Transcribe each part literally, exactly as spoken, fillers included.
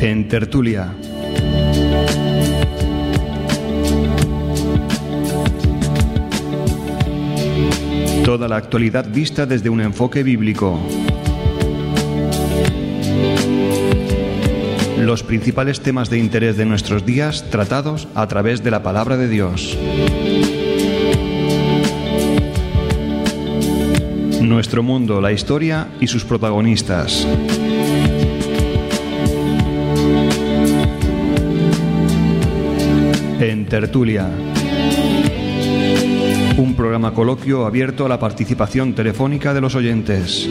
En Tertulia. Toda la actualidad vista desde un enfoque bíblico. Los principales temas de interés de nuestros días tratados a través de la palabra de Dios. Nuestro mundo, la historia y sus protagonistas. En Tertulia. Un programa coloquio abierto a la participación telefónica de los oyentes.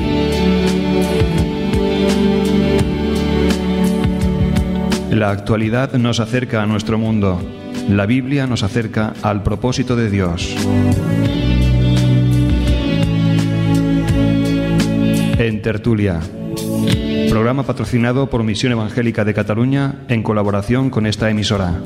La actualidad nos acerca a nuestro mundo. La Biblia nos acerca al propósito de Dios. En Tertulia. Programa patrocinado por Misión Evangélica de Cataluña en colaboración con esta emisora.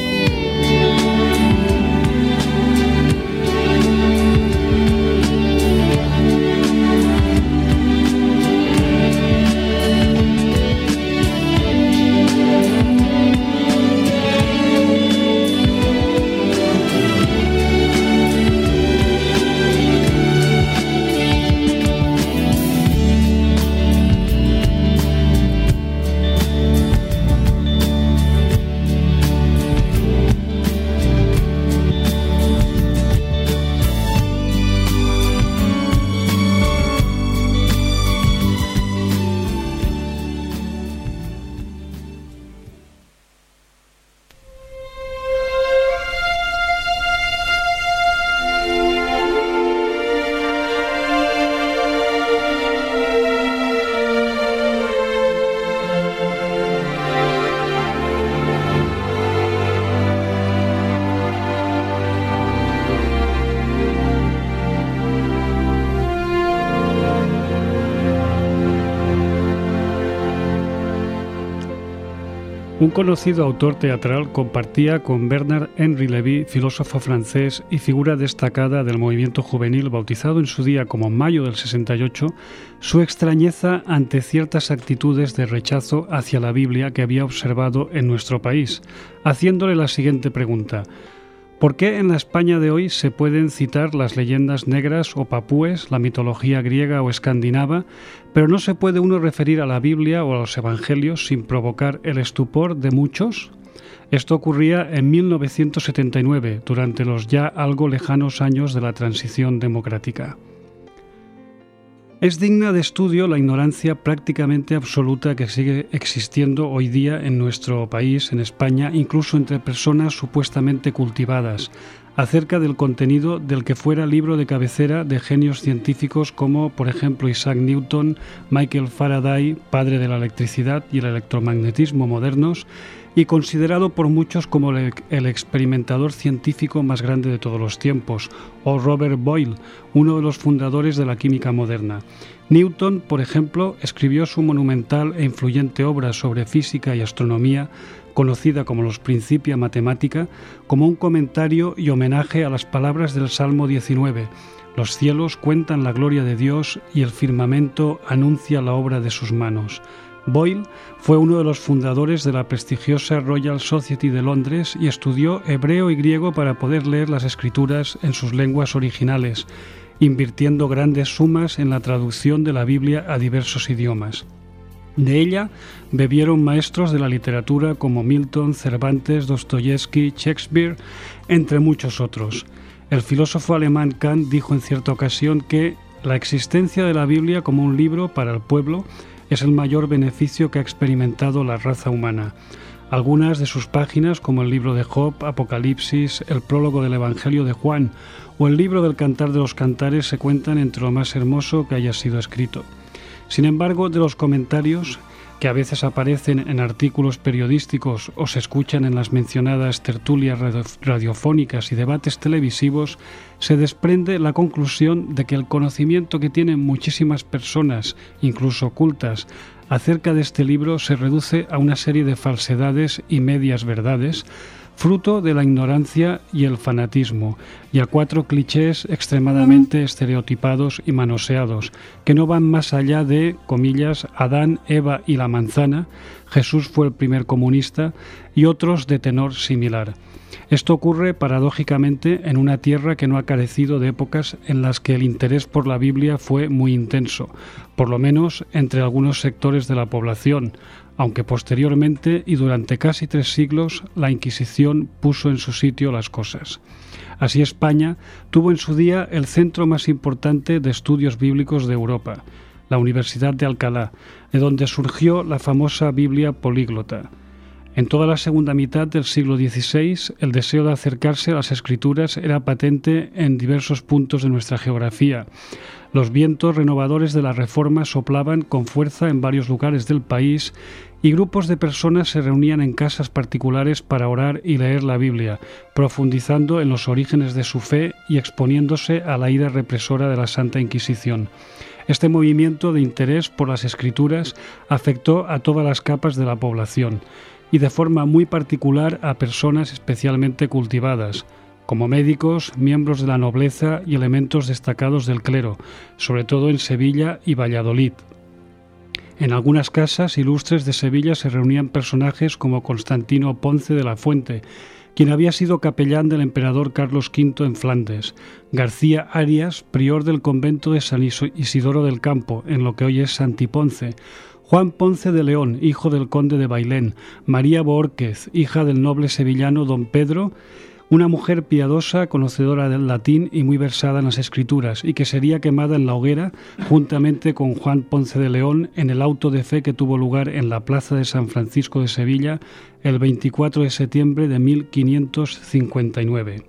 Un conocido autor teatral compartía con Bernard-Henri Lévy, filósofo francés y figura destacada del movimiento juvenil bautizado en su día como Mayo del sesenta y ocho, su extrañeza ante ciertas actitudes de rechazo hacia la Biblia que había observado en nuestro país, haciéndole la siguiente pregunta: ¿por qué en la España de hoy se pueden citar las leyendas negras o papúes, la mitología griega o escandinava, pero no se puede uno referir a la Biblia o a los Evangelios sin provocar el estupor de muchos? Esto ocurría en mil novecientos setenta y nueve, durante los ya algo lejanos años de la transición democrática. Es digna de estudio la ignorancia prácticamente absoluta que sigue existiendo hoy día en nuestro país, en España, incluso entre personas supuestamente cultivadas, acerca del contenido del que fuera libro de cabecera de genios científicos como, por ejemplo, Isaac Newton, Michael Faraday, padre de la electricidad y el electromagnetismo modernos, y considerado por muchos como el, el experimentador científico más grande de todos los tiempos, o Robert Boyle, uno de los fundadores de la química moderna. Newton, por ejemplo, escribió su monumental e influyente obra sobre física y astronomía, conocida como Los Principia Mathematica, como un comentario y homenaje a las palabras del Salmo diecinueve. Los cielos cuentan la gloria de Dios y el firmamento anuncia la obra de sus manos. Boyle fue uno de los fundadores de la prestigiosa Royal Society de Londres y estudió hebreo y griego para poder leer las escrituras en sus lenguas originales, invirtiendo grandes sumas en la traducción de la Biblia a diversos idiomas. De ella bebieron maestros de la literatura como Milton, Cervantes, Dostoyevsky, Shakespeare, entre muchos otros. El filósofo alemán Kant dijo en cierta ocasión que la existencia de la Biblia como un libro para el pueblo es el mayor beneficio que ha experimentado la raza humana. Algunas de sus páginas, como el libro de Job, Apocalipsis, el prólogo del Evangelio de Juan o el libro del Cantar de los Cantares, se cuentan entre lo más hermoso que haya sido escrito. Sin embargo, de los comentarios, que a veces aparecen en artículos periodísticos o se escuchan en las mencionadas tertulias radiofónicas y debates televisivos, se desprende la conclusión de que el conocimiento que tienen muchísimas personas, incluso ocultas, acerca de este libro se reduce a una serie de falsedades y medias verdades, fruto de la ignorancia y el fanatismo, y a cuatro clichés extremadamente estereotipados y manoseados, que no van más allá de, comillas, Adán, Eva y la manzana, Jesús fue el primer comunista, y otros de tenor similar. Esto ocurre paradójicamente en una tierra que no ha carecido de épocas en las que el interés por la Biblia fue muy intenso, por lo menos entre algunos sectores de la población, aunque posteriormente y durante casi tres siglos la Inquisición puso en su sitio las cosas. Así España tuvo en su día el centro más importante de estudios bíblicos de Europa, la Universidad de Alcalá, de donde surgió la famosa Biblia políglota. En toda la segunda mitad del siglo dieciséis, el deseo de acercarse a las Escrituras era patente en diversos puntos de nuestra geografía. Los vientos renovadores de la Reforma soplaban con fuerza en varios lugares del país y grupos de personas se reunían en casas particulares para orar y leer la Biblia, profundizando en los orígenes de su fe y exponiéndose a la ira represora de la Santa Inquisición. Este movimiento de interés por las Escrituras afectó a todas las capas de la población y de forma muy particular a personas especialmente cultivadas, como médicos, miembros de la nobleza y elementos destacados del clero, sobre todo en Sevilla y Valladolid. En algunas casas ilustres de Sevilla se reunían personajes como Constantino Ponce de la Fuente, quien había sido capellán del emperador Carlos quinto en Flandes, García Arias, prior del convento de San Isidoro del Campo, en lo que hoy es Santiponce, Juan Ponce de León, hijo del conde de Bailén, María Boórquez, hija del noble sevillano don Pedro, una mujer piadosa, conocedora del latín y muy versada en las Escrituras, y que sería quemada en la hoguera juntamente con Juan Ponce de León en el auto de fe que tuvo lugar en la plaza de San Francisco de Sevilla el veinticuatro de septiembre de mil quinientos cincuenta y nueve.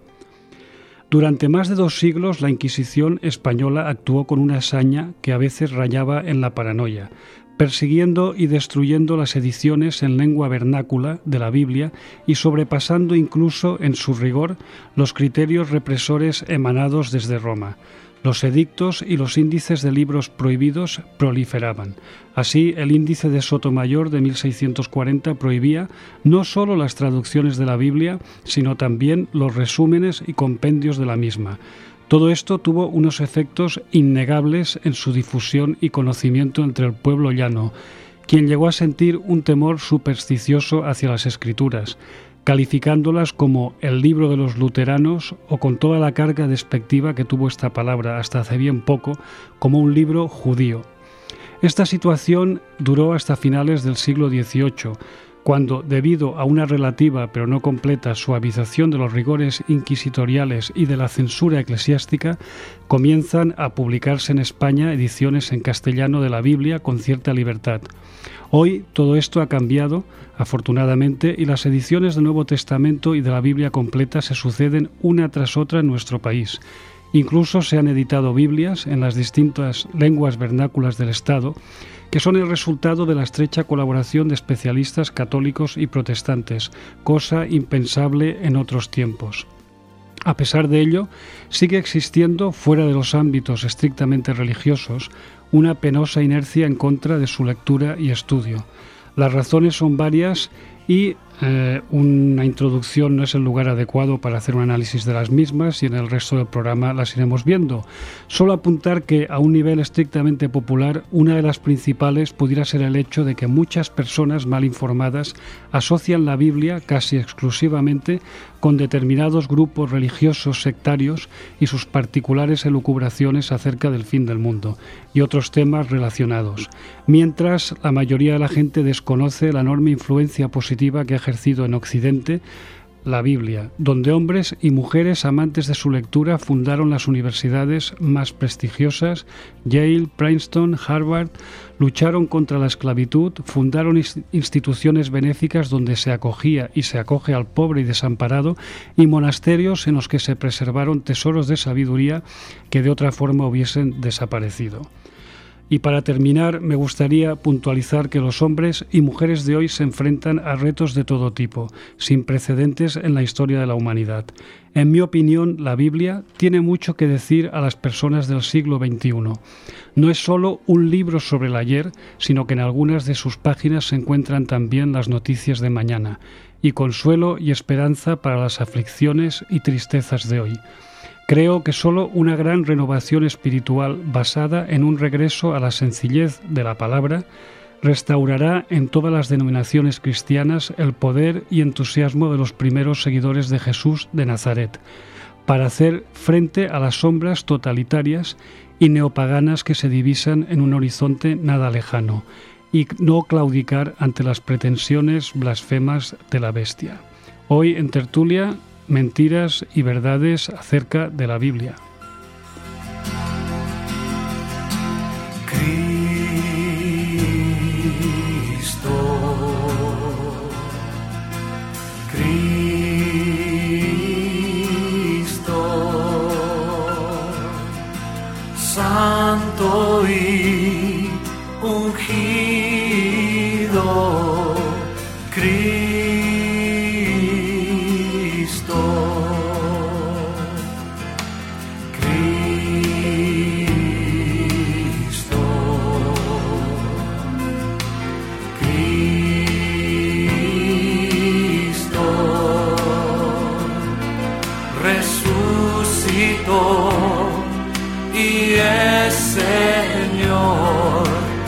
Durante más de dos siglos la Inquisición española actuó con una hazaña que a veces rayaba en la paranoia, persiguiendo y destruyendo las ediciones en lengua vernácula de la Biblia y sobrepasando incluso en su rigor los criterios represores emanados desde Roma. Los edictos y los índices de libros prohibidos proliferaban. Así, el índice de Sotomayor de mil seiscientos cuarenta prohibía no solo las traducciones de la Biblia, sino también los resúmenes y compendios de la misma. Todo esto tuvo unos efectos innegables en su difusión y conocimiento entre el pueblo llano, quien llegó a sentir un temor supersticioso hacia las Escrituras, calificándolas como el libro de los luteranos o, con toda la carga despectiva que tuvo esta palabra hasta hace bien poco, como un libro judío. Esta situación duró hasta finales del siglo dieciocho, cuando, debido a una relativa pero no completa suavización de los rigores inquisitoriales y de la censura eclesiástica, comienzan a publicarse en España ediciones en castellano de la Biblia con cierta libertad. Hoy todo esto ha cambiado, afortunadamente, y las ediciones del Nuevo Testamento y de la Biblia completa se suceden una tras otra en nuestro país. Incluso se han editado Biblias en las distintas lenguas vernáculas del Estado, que son el resultado de la estrecha colaboración de especialistas católicos y protestantes, cosa impensable en otros tiempos. A pesar de ello, sigue existiendo, fuera de los ámbitos estrictamente religiosos, una penosa inercia en contra de su lectura y estudio. Las razones son varias y eh, una introducción no es el lugar adecuado para hacer un análisis de las mismas y en el resto del programa las iremos viendo. Solo apuntar que a un nivel estrictamente popular, una de las principales pudiera ser el hecho de que muchas personas mal informadas asocian la Biblia casi exclusivamente con determinados grupos religiosos sectarios y sus particulares elucubraciones acerca del fin del mundo y otros temas relacionados, mientras la mayoría de la gente desconoce la enorme influencia positiva que ha ejercido en Occidente la Biblia, donde hombres y mujeres amantes de su lectura fundaron las universidades más prestigiosas, Yale, Princeton, Harvard, lucharon contra la esclavitud, fundaron instituciones benéficas donde se acogía y se acoge al pobre y desamparado, y monasterios en los que se preservaron tesoros de sabiduría que de otra forma hubiesen desaparecido. Y para terminar, me gustaría puntualizar que los hombres y mujeres de hoy se enfrentan a retos de todo tipo, sin precedentes en la historia de la humanidad. En mi opinión, la Biblia tiene mucho que decir a las personas del siglo veintiuno. No es solo un libro sobre el ayer, sino que en algunas de sus páginas se encuentran también las noticias de mañana. y consuelo y esperanza para las aflicciones y tristezas de hoy. Creo que solo una gran renovación espiritual basada en un regreso a la sencillez de la palabra restaurará en todas las denominaciones cristianas el poder y entusiasmo de los primeros seguidores de Jesús de Nazaret, para hacer frente a las sombras totalitarias y neopaganas que se divisan en un horizonte nada lejano, y no claudicar ante las pretensiones blasfemas de la bestia. Hoy en tertulia, mentiras y verdades acerca de la Biblia. Santo y ungido, Cristo, Cristo, Cristo, resucitó y es Señor.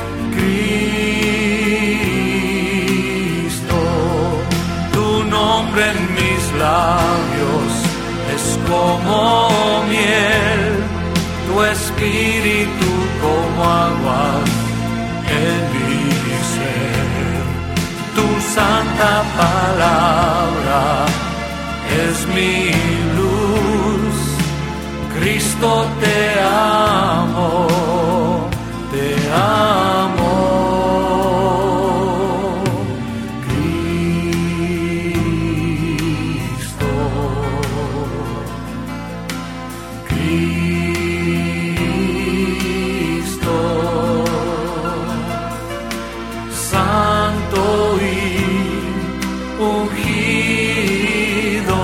Cristo, tu nombre en mis labios es como miel, tu espíritu como agua en mi ser. Tu santa palabra es mi luz. Cristo, te amo, te amo. Cristo, Cristo, santo y ungido,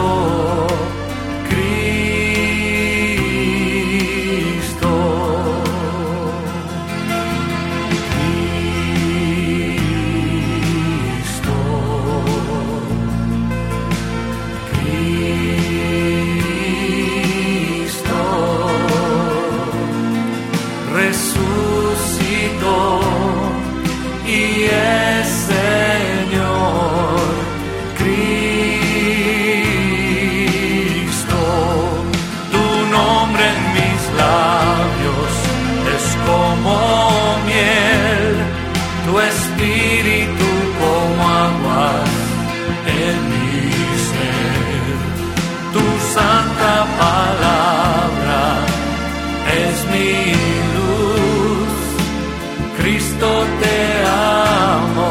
resucitó y es Señor. Cristo, tu nombre en mis labios es como miel, tu espíritu como agua en mi ser. Tu santa palabra es mi luz. Cristo, te amo,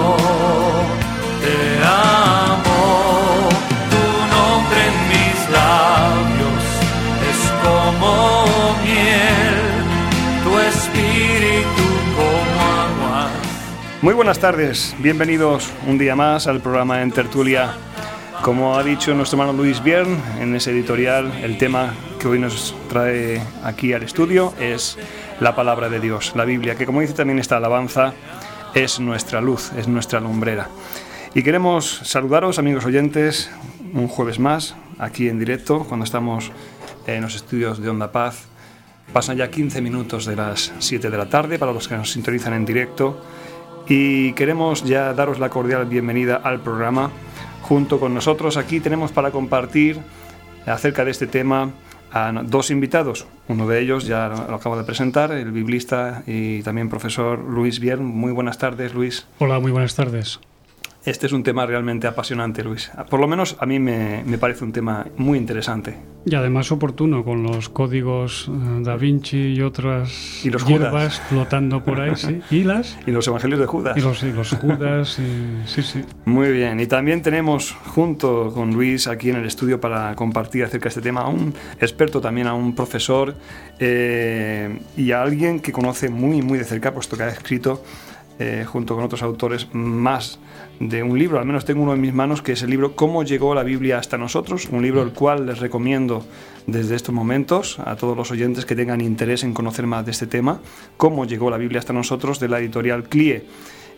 te amo. Tu nombre en mis labios es como miel, tu espíritu como agua. Muy buenas tardes, bienvenidos un día más al programa En Tertulia. Como ha dicho nuestro hermano Luis Biern en ese editorial, el tema que hoy nos trae aquí al estudio es la palabra de Dios, la Biblia, que como dice también esta alabanza, es nuestra luz, es nuestra lumbrera. Y queremos saludaros, amigos oyentes, un jueves más, aquí en directo, cuando estamos en los estudios de Onda Paz. Pasan ya quince minutos de las siete de la tarde para los que nos sintonizan en directo, y queremos ya daros la cordial bienvenida al programa. Junto con nosotros aquí tenemos para compartir acerca de este tema a dos invitados. Uno de ellos ya lo acabo de presentar, el biblista y también profesor Luis Biern. Muy buenas tardes, Luis. Hola, muy buenas tardes. Este es un tema realmente apasionante, Luis. Por lo menos a mí me, me parece un tema muy interesante. Y además oportuno, con los códigos uh, Da Vinci y otras y los hierbas Judas flotando por ahí, ¿sí? ¿Y las? Y los evangelios de Judas. Y los, y los Judas, y, sí, sí. Muy bien. Y también tenemos junto con Luis aquí en el estudio para compartir acerca de este tema a un experto también, a un profesor eh, y a alguien que conoce muy, muy de cerca, puesto que ha escrito Eh, junto con otros autores más de un libro. Al menos tengo uno en mis manos, que es el libro ¿Cómo llegó la Biblia hasta nosotros? Un libro el cual les recomiendo desde estos momentos a todos los oyentes que tengan interés en conocer más de este tema. ¿Cómo llegó la Biblia hasta nosotros? De la editorial C L I E.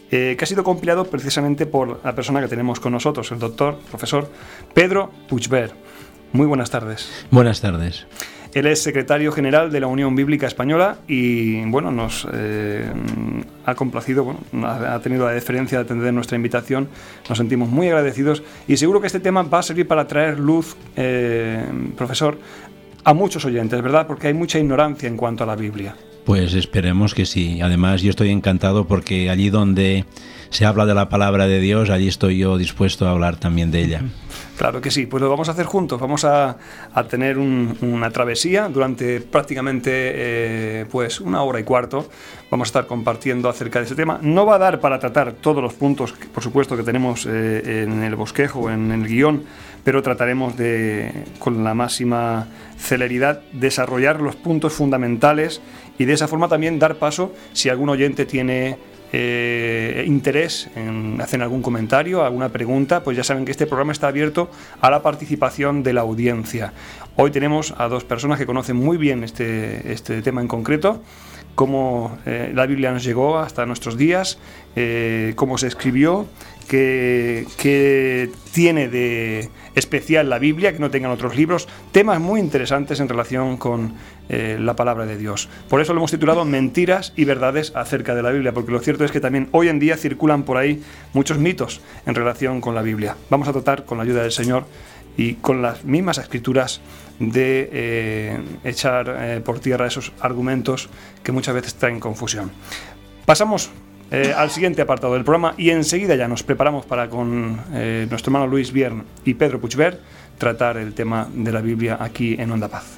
eh, que ha sido compilado precisamente por la persona que tenemos con nosotros, el doctor, profesor Pedro Puigvert. Muy buenas tardes. Buenas tardes. Él es secretario general de la Unión Bíblica Española y, bueno, nos eh, ha complacido, bueno, ha tenido la deferencia de atender nuestra invitación. Nos sentimos muy agradecidos y seguro que este tema va a servir para traer luz, eh, profesor, a muchos oyentes, ¿verdad? Porque hay mucha ignorancia en cuanto a la Biblia. Pues esperemos que sí. Además, yo estoy encantado porque allí donde se habla de la palabra de Dios, allí estoy yo dispuesto a hablar también de ella. Claro que sí, pues lo vamos a hacer juntos. Vamos a, a tener un, una travesía durante prácticamente eh, pues una hora y cuarto. Vamos a estar compartiendo acerca de ese tema. No va a dar para tratar todos los puntos, que, por supuesto, que tenemos eh, en el bosquejo, en el guión, pero trataremos de, con la máxima celeridad, desarrollar los puntos fundamentales y de esa forma también dar paso, si algún oyente tiene Eh, interés en hacer algún comentario, alguna pregunta, pues ya saben que este programa está abierto a la participación de la audiencia. Hoy tenemos a dos personas que conocen muy bien este, este tema en concreto, cómo eh, la Biblia nos llegó hasta nuestros días, eh, cómo se escribió, qué, qué tiene de especial la Biblia, que no tengan otros libros, temas muy interesantes en relación con eh, la palabra de Dios. Por eso lo hemos titulado Mentiras y verdades acerca de la Biblia, porque lo cierto es que también hoy en día circulan por ahí muchos mitos en relación con la Biblia. Vamos a tratar, con la ayuda del Señor y con las mismas escrituras, de eh, echar eh, por tierra esos argumentos que muchas veces traen confusión. Pasamos eh, al siguiente apartado del programa y enseguida ya nos preparamos para, con eh, nuestro hermano Luis Biern y Pedro Puigvert, tratar el tema de la Biblia aquí en Onda Paz.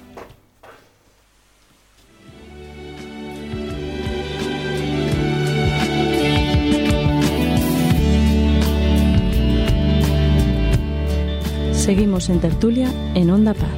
Seguimos en tertulia en Onda Paz.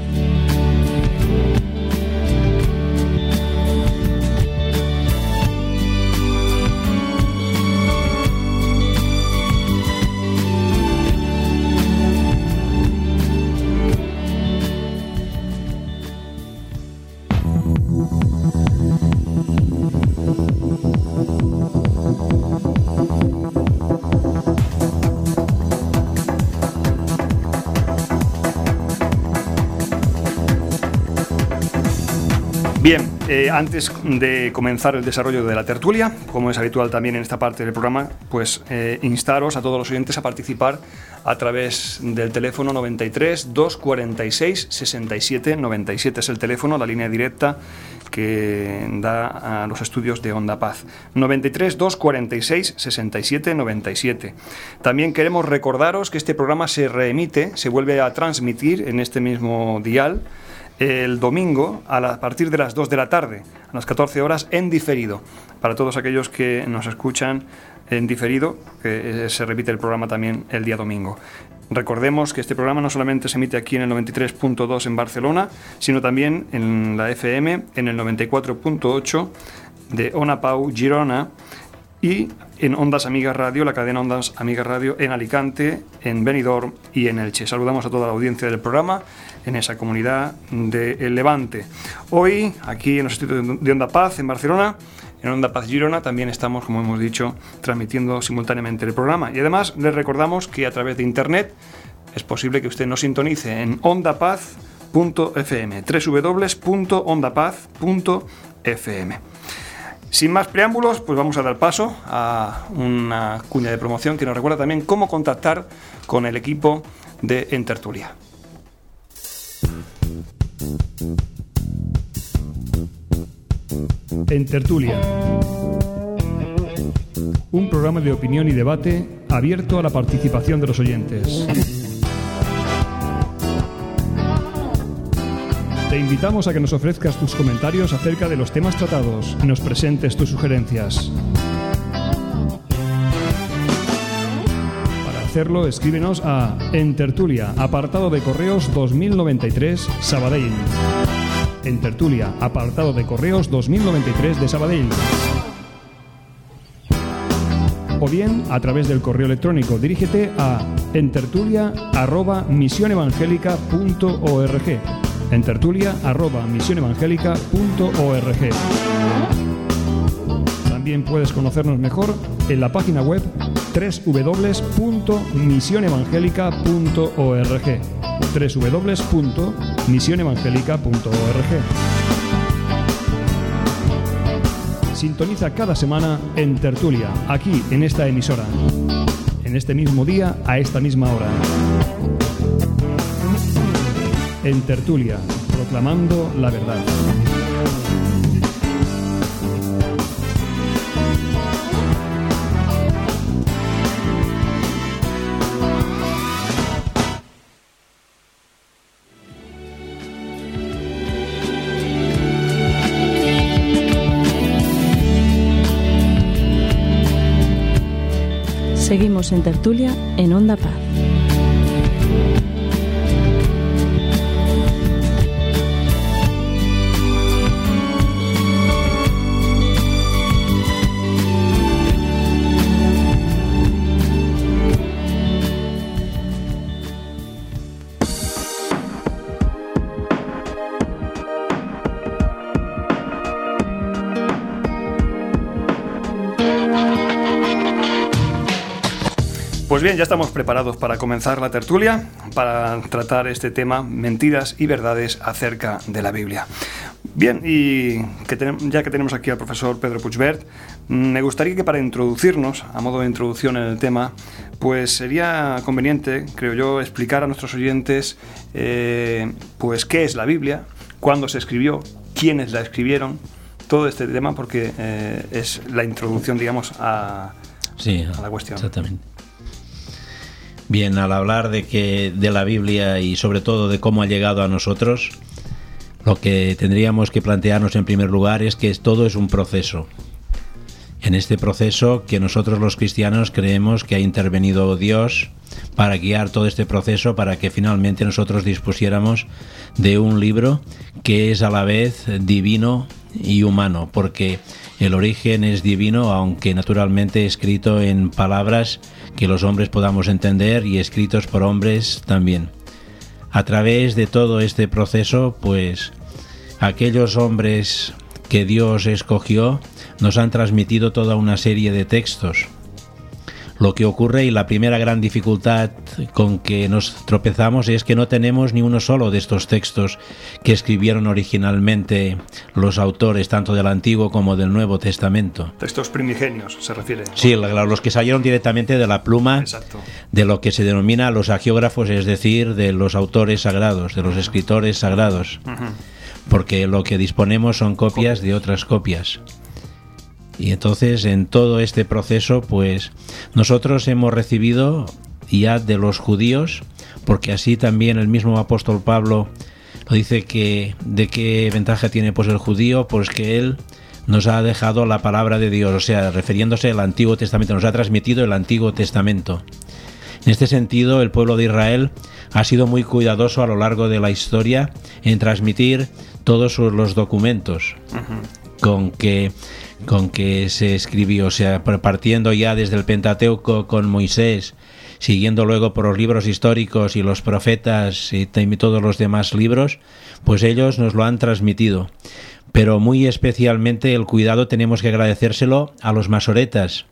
Bien, eh, antes de comenzar el desarrollo de la tertulia, como es habitual también en esta parte del programa, pues eh, instaros a todos los oyentes a participar a través del teléfono noventa y tres, doscientos cuarenta y seis, sesenta y siete noventa y siete. Es el teléfono, la línea directa que da a los estudios de Onda Paz. noventa y tres, doscientos cuarenta y seis, sesenta y siete noventa y siete. También queremos recordaros que este programa se reemite, se vuelve a transmitir en este mismo dial el domingo a, la, a partir de las dos de la tarde, a las catorce horas, en diferido. Para todos aquellos que nos escuchan en diferido, que se repite el programa también el día domingo. Recordemos que este programa no solamente se emite aquí en el noventa y tres punto dos en Barcelona, sino también en la F M, en el noventa y cuatro punto ocho de Ona Pau, Girona, y en Ondas Amigas Radio, la cadena Ondas Amigas Radio en Alicante, en Benidorm y en Elche. Saludamos a toda la audiencia del programa en esa comunidad del Levante. Hoy, aquí en los estudios de Onda Paz, en Barcelona, en Onda Paz Girona, también estamos, como hemos dicho, transmitiendo simultáneamente el programa. Y además les recordamos que a través de internet es posible que usted nos sintonice en ondapaz punto f m, doble u doble u doble u punto ondapaz punto f m. Sin más preámbulos, pues vamos a dar paso a una cuña de promoción que nos recuerda también cómo contactar con el equipo de En Tertulia. En Tertulia, un programa de opinión y debate abierto a la participación de los oyentes. Te invitamos a que nos ofrezcas tus comentarios acerca de los temas tratados y nos presentes tus sugerencias. Para hacerlo, escríbenos a En Tertulia, apartado de correos dos mil noventa y tres, Sabadell. En Tertulia, apartado de correos dos mil noventa y tres de Sabadell. O bien, a través del correo electrónico, dirígete a entertulia arroba misionevangelica punto org. entertulia arroba misionevangelica punto org. También puedes conocernos mejor en la página web doble u doble u doble u punto misión evangélica punto org, doble u doble u doble u punto misión evangélica punto org. Sintoniza cada semana en Tertulia, aquí en esta emisora, en este mismo día, a esta misma hora. En Tertulia, proclamando la verdad. Seguimos en Tertulia en Onda Paz. Pues bien, ya estamos preparados para comenzar la tertulia, para tratar este tema, mentiras y verdades acerca de la Biblia. Bien, y que ten- ya que tenemos aquí al profesor Pedro Puigvert, me gustaría que para introducirnos, a modo de introducción en el tema, pues sería conveniente, creo yo, explicar a nuestros oyentes eh, pues qué es la Biblia, cuándo se escribió, quiénes la escribieron, todo este tema, porque eh, es la introducción, digamos, a, sí, a la cuestión. Exactamente. Bien, al hablar de que de la Biblia y sobre todo de cómo ha llegado a nosotros, lo que tendríamos que plantearnos en primer lugar es que todo es un proceso. En este proceso que nosotros los cristianos creemos que ha intervenido Dios para guiar todo este proceso, para que finalmente nosotros dispusiéramos de un libro que es a la vez divino y humano, porque el origen es divino, aunque naturalmente escrito en palabras que los hombres podamos entender y escritos por hombres también. A través de todo este proceso, pues aquellos hombres que Dios escogió nos han transmitido toda una serie de textos. Lo que ocurre, y la primera gran dificultad con que nos tropezamos, es que no tenemos ni uno solo de estos textos que escribieron originalmente los autores tanto del Antiguo como del Nuevo Testamento. Textos primigenios, se refiere. Sí, los que salieron directamente de la pluma. Exacto. De lo que se denomina los hagiógrafos, es decir, de los autores sagrados, de los escritores sagrados. Uh-huh. Porque lo que disponemos son copias de otras copias. Y entonces en todo este proceso, pues nosotros hemos recibido ya de los judíos, porque así también el mismo apóstol Pablo lo dice, que de qué ventaja tiene pues el judío, pues que él nos ha dejado la palabra de Dios, o sea, refiriéndose al Antiguo Testamento, nos ha transmitido el Antiguo Testamento. En este sentido, el pueblo de Israel ha sido muy cuidadoso a lo largo de la historia en transmitir todos los documentos uh-huh. con que con que se escribió, o sea, partiendo ya desde el Pentateuco con Moisés, siguiendo luego por los libros históricos y los profetas y todos los demás libros, pues ellos nos lo han transmitido. Pero muy especialmente el cuidado tenemos que agradecérselo a los masoretas,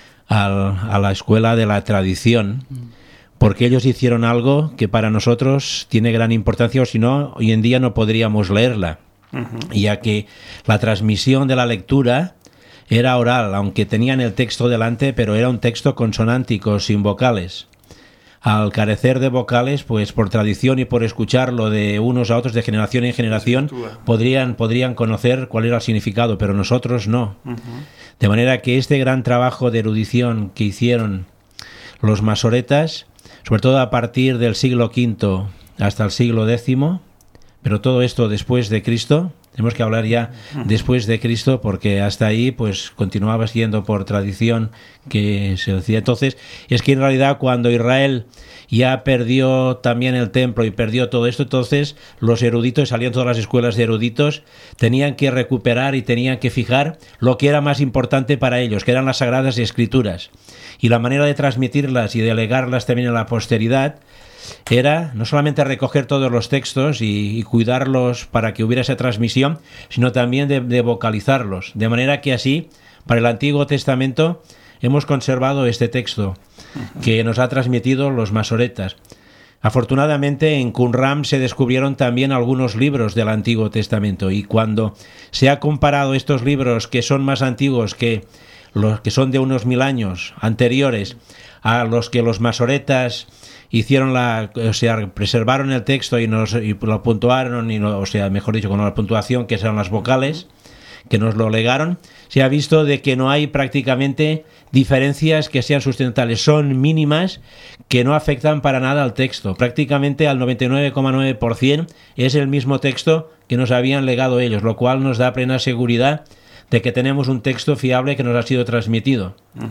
a, a la escuela de la tradición, porque ellos hicieron algo que para nosotros tiene gran importancia, o si no, hoy en día no podríamos leerla, uh-huh. ya que la transmisión de la lectura era oral, aunque tenían el texto delante, pero era un texto consonántico, sin vocales. Al carecer de vocales, pues por tradición y por escucharlo de unos a otros, de generación en generación, podrían, podrían conocer cuál era el significado, pero nosotros no. Uh-huh. De manera que este gran trabajo de erudición que hicieron los masoretas, sobre todo a partir del siglo quinto hasta el siglo décimo, pero todo esto después de Cristo. Tenemos que hablar ya después de Cristo, porque hasta ahí pues continuaba siendo por tradición que se decía. Entonces, es que en realidad cuando Israel ya perdió también el templo y perdió todo esto, entonces los eruditos, salían todas las escuelas de eruditos, tenían que recuperar y tenían que fijar lo que era más importante para ellos, que eran las Sagradas Escrituras. Y la manera de transmitirlas y de legarlas también a la posteridad era no solamente recoger todos los textos y, y cuidarlos para que hubiera esa transmisión, sino también de, de vocalizarlos, de manera que así para el Antiguo Testamento hemos conservado este texto que nos ha transmitido los masoretas. Afortunadamente en Qumran se descubrieron también algunos libros del Antiguo Testamento, y cuando se ha comparado estos libros, que son más antiguos, que los que son de unos mil años anteriores, a los que los masoretas hicieron la, o sea, preservaron el texto y nos y lo puntuaron, y no, o sea, mejor dicho, con la puntuación, que eran las vocales, que nos lo legaron, se ha visto de que no hay prácticamente diferencias que sean sustentables, son mínimas, que no afectan para nada al texto. Prácticamente al noventa y nueve coma nueve por ciento es el mismo texto que nos habían legado ellos, lo cual nos da plena seguridad de que tenemos un texto fiable que nos ha sido transmitido. Uh-huh.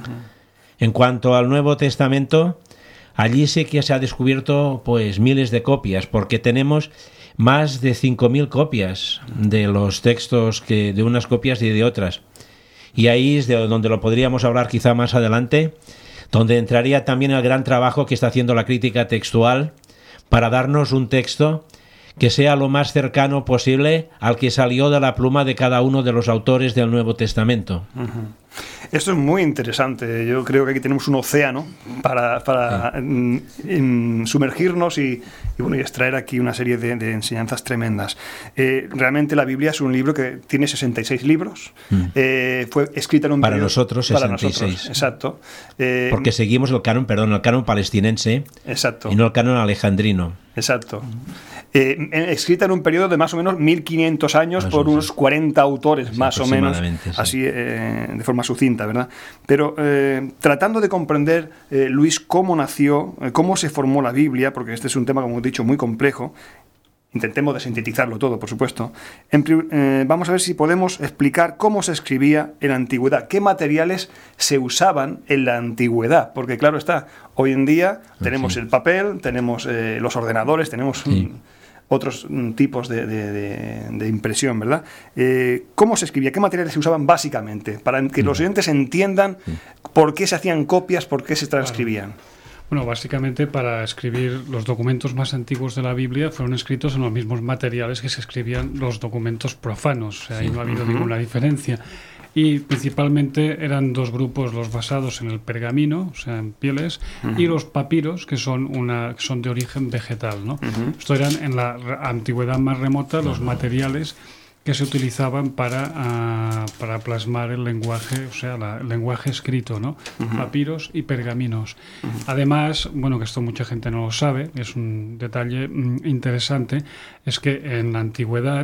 En cuanto al Nuevo Testamento, allí sí que se ha descubierto pues miles de copias, porque tenemos más de cinco mil copias de los textos, que de unas copias y de otras. Y ahí es de donde lo podríamos hablar quizá más adelante, donde entraría también el gran trabajo que está haciendo la crítica textual para darnos un texto que sea lo más cercano posible al que salió de la pluma de cada uno de los autores del Nuevo Testamento. Uh-huh. Esto es muy interesante. Yo creo que aquí tenemos un océano para, para sí. en, en sumergirnos y, y, bueno, y extraer aquí una serie de, de enseñanzas tremendas. Eh, realmente la Biblia es un libro que tiene sesenta y seis libros. Mm. Eh, fue escrita en un para periodo, nosotros sesenta y seis. Para nosotros, exacto. Eh, Porque seguimos el canon, perdón, el canon palestinense. Exacto. Y no el canon alejandrino. Exacto. Eh, escrita en un periodo de más o menos mil quinientos años más por unos sí. cuarenta autores, sí, más o menos, sí. así eh, de forma sucinta, ¿verdad? Pero eh, tratando de comprender, eh, Luis, cómo nació, eh, cómo se formó la Biblia, porque este es un tema, como he dicho, muy complejo. Intentemos de sintetizarlo todo, por supuesto. En, eh, vamos a ver si podemos explicar cómo se escribía en la antigüedad, qué materiales se usaban en la antigüedad, porque claro está, hoy en día tenemos sí. el papel, tenemos eh, los ordenadores, tenemos sí. mm, otros mm, tipos de, de, de, de impresión, ¿verdad? Eh, ¿Cómo se escribía? ¿Qué materiales se usaban básicamente? Para que los oyentes entiendan sí. por qué se hacían copias, por qué se transcribían. Claro. Bueno, básicamente para escribir los documentos más antiguos de la Biblia fueron escritos en los mismos materiales que se escribían los documentos profanos, o sea, ahí no ha habido uh-huh. ninguna diferencia. Y principalmente eran dos grupos, los basados en el pergamino, o sea, en pieles, uh-huh. y los papiros, que son una son de origen vegetal, ¿no? Uh-huh. Esto eran en la antigüedad más remota los uh-huh. materiales que se utilizaban para, uh, para plasmar el lenguaje, o sea, la, el lenguaje escrito, ¿no? Uh-huh. Papiros y pergaminos. Uh-huh. Además, bueno, que esto mucha gente no lo sabe, es un detalle mm, interesante, es que en la antigüedad,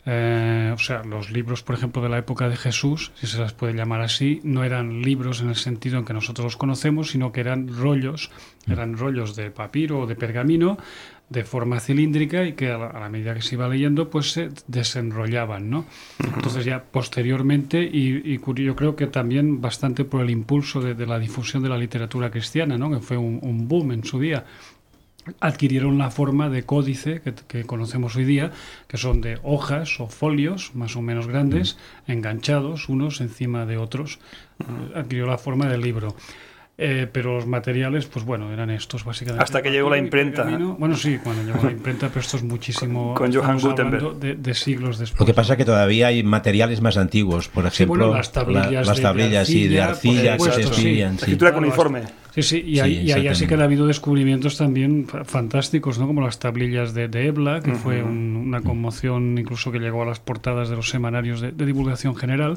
eh, o sea, los libros, por ejemplo, de la época de Jesús, si se las puede llamar así, no eran libros en el sentido en que nosotros los conocemos, sino que eran rollos, uh-huh. eran rollos de papiro o de pergamino, de forma cilíndrica, y que a la, a la medida que se iba leyendo pues se desenrollaban, ¿no? Entonces ya posteriormente, y, y yo creo que también bastante por el impulso de, de la difusión de la literatura cristiana, ¿no? Que fue un, un boom en su día, adquirieron la forma de códice que, que conocemos hoy día, que son de hojas o folios más o menos grandes, enganchados unos encima de otros. Adquirió la forma del libro. Eh, pero los materiales, pues bueno, eran estos básicamente. Hasta que llegó la imprenta. Bueno, sí, cuando llegó la imprenta, pero esto es muchísimo. Con, con Johann Gutenberg. De, de siglos después. Lo que pasa es que todavía hay materiales más antiguos, por ejemplo, sí, bueno, las tablillas, la, las tablillas de, de arcilla, arcilla que se escribían. Sí. Sí. Escritura con informe. Sí, sí, y, hay, sí, y ahí así que ha habido descubrimientos también fantásticos, ¿no? Como las tablillas de, de Ebla, que uh-huh. fue un, una conmoción incluso que llegó a las portadas de los semanarios de, de divulgación general.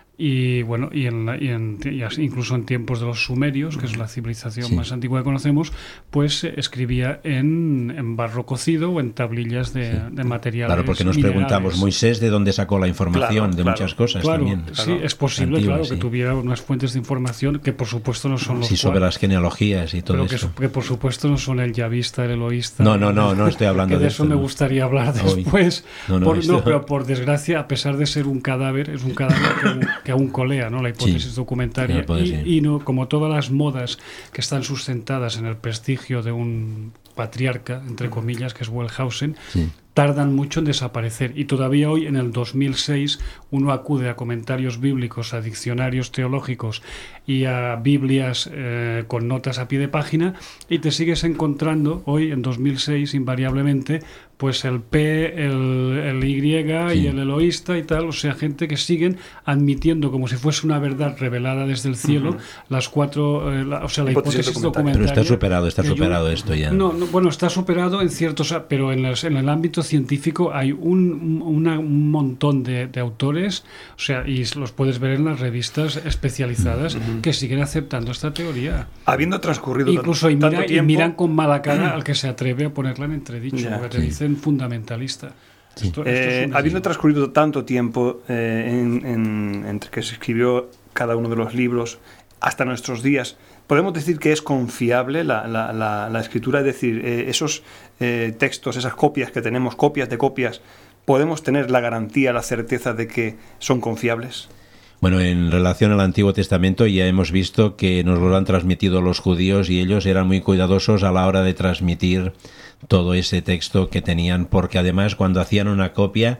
Y bueno, y, en la, y, en, y incluso en tiempos de los sumerios, que es la civilización sí. más antigua que conocemos, pues se escribía en, en barro cocido o en tablillas de, sí. de materiales. Claro, porque nos minerales. Preguntamos, Moisés, ¿de dónde sacó la información claro, de claro. muchas cosas claro, también? Sí, claro. es posible, Antiguo, claro, sí. que tuviera unas fuentes de información que por supuesto no son los Sí, sobre cual, las genealogías y todo pero eso. Que, que por supuesto no son el yavista, el eloísta. No, no, no, no estoy hablando que de, de eso esto, me no. gustaría hablar después. No, no, por, esto... no, pero por desgracia, a pesar de ser un cadáver, es un cadáver que, aún, que aún colea, ¿no? La hipótesis sí. documentaria y, y no, como todas las modas que están sustentadas en el prestigio de un patriarca, entre comillas, que es Wellhausen, sí. tardan mucho en desaparecer. Y todavía hoy, en el dos mil seis, uno acude a comentarios bíblicos, a diccionarios teológicos y a Biblias eh, con notas a pie de página, y te sigues encontrando hoy, en dos mil seis, invariablemente, pues el P, el, el Y sí. y el eloísta y tal, o sea, gente que siguen admitiendo como si fuese una verdad revelada desde el cielo, uh-huh. las cuatro, eh, la, o sea, la hipótesis, hipótesis documentaria. Pero está superado, está superado yo, esto ya. No, no, bueno, está superado en ciertos, pero en, las, en el ámbito científico hay un, una, un montón de, de autores, o sea, y los puedes ver en las revistas especializadas uh-huh. que siguen aceptando esta teoría. Habiendo transcurrido incluso y, mira, tanto y miran con mala cara al que se atreve a ponerla en entredicho, ya, porque te sí. dicen fundamentalista. Sí. Esto, eh, esto habiendo transcurrido tanto tiempo eh, en, en, entre que se escribió cada uno de los libros hasta nuestros días, ¿podemos decir que es confiable la, la, la, la escritura? Es decir, eh, esos eh, textos, esas copias que tenemos, copias de copias, ¿podemos tener la garantía, la certeza de que son confiables? Bueno, en relación al Antiguo Testamento ya hemos visto que nos lo han transmitido los judíos y ellos eran muy cuidadosos a la hora de transmitir todo ese texto que tenían, porque además cuando hacían una copia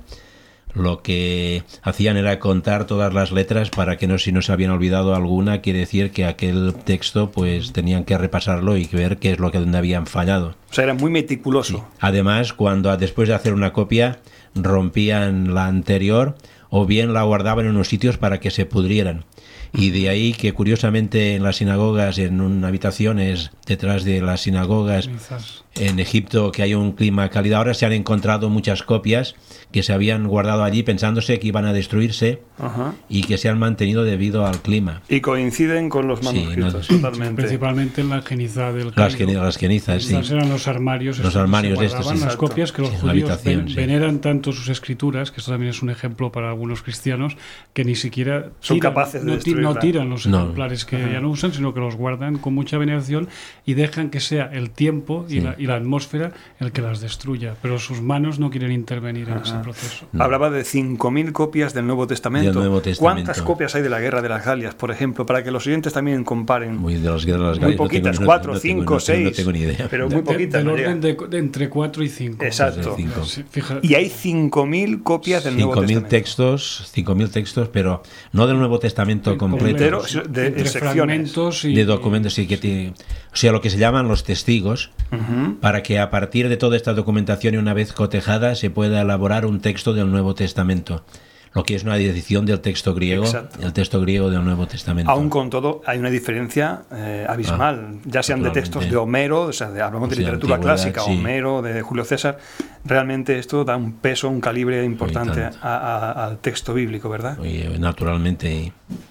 lo que hacían era contar todas las letras para que no, si no se habían olvidado alguna, quiere decir que aquel texto pues tenían que repasarlo y ver qué es lo que donde habían fallado. O sea, era muy meticuloso. Sí. Además, cuando después de hacer una copia rompían la anterior o bien la guardaban en unos sitios para que se pudrieran. Y de ahí que curiosamente en las sinagogas, en una habitaciones detrás de las sinagogas en Egipto, que hay un clima cálido, ahora se han encontrado muchas copias que se habían guardado allí pensándose que iban a destruirse. Ajá. Y que se han mantenido debido al clima. Y coinciden con los manuscritos, sí, no, totalmente. Principalmente en la geniza del Las, geni, las genizas, sí. eran los armarios. Los armarios estos, sí. Las copias que los sí, judíos ven, sí. veneran tanto sus escrituras, que esto también es un ejemplo para algunos cristianos, que ni siquiera son tiran, capaces de no, destruirla. no tiran los no. ejemplares que Ajá. ya no usan, sino que los guardan con mucha veneración y dejan que sea el tiempo sí. y, la, y la atmósfera el que las destruya, pero sus manos no quieren intervenir Ajá. en ese proceso. No. Hablaba de cinco mil copias del Nuevo Testamento. Del Nuevo Testamento. ¿Cuántas copias hay de la Guerra de las Galias, por ejemplo, para que los oyentes también comparen? Muy de las Guerras de las Galias. Muy poquitas, no cuatro, no cinco, no seis. No tengo ni idea. Pero muy de, poquitas. Del orden de, de entre cuatro y cinco. Exacto. Cinco. Sí, y hay cinco mil copias del Nuevo Testamento. Textos, cinco mil textos, pero no del Nuevo Testamento en completo. De, de fragmentos y, de documentos, sí, que tiene, o sea, lo que se llaman los testigos, uh-huh. para que a partir de toda esta documentación y una vez cotejada se pueda elaborar un texto del Nuevo Testamento. Lo que es una edición del texto griego, Exacto. el texto griego del Nuevo Testamento. Aún con todo, hay una diferencia eh, abismal, ah, ya sean de textos de Homero, o sea, de, hablamos de literatura clásica, sí. Homero, de Julio César, realmente esto da un peso, un calibre importante a, a, al texto bíblico, ¿verdad? Oye, naturalmente.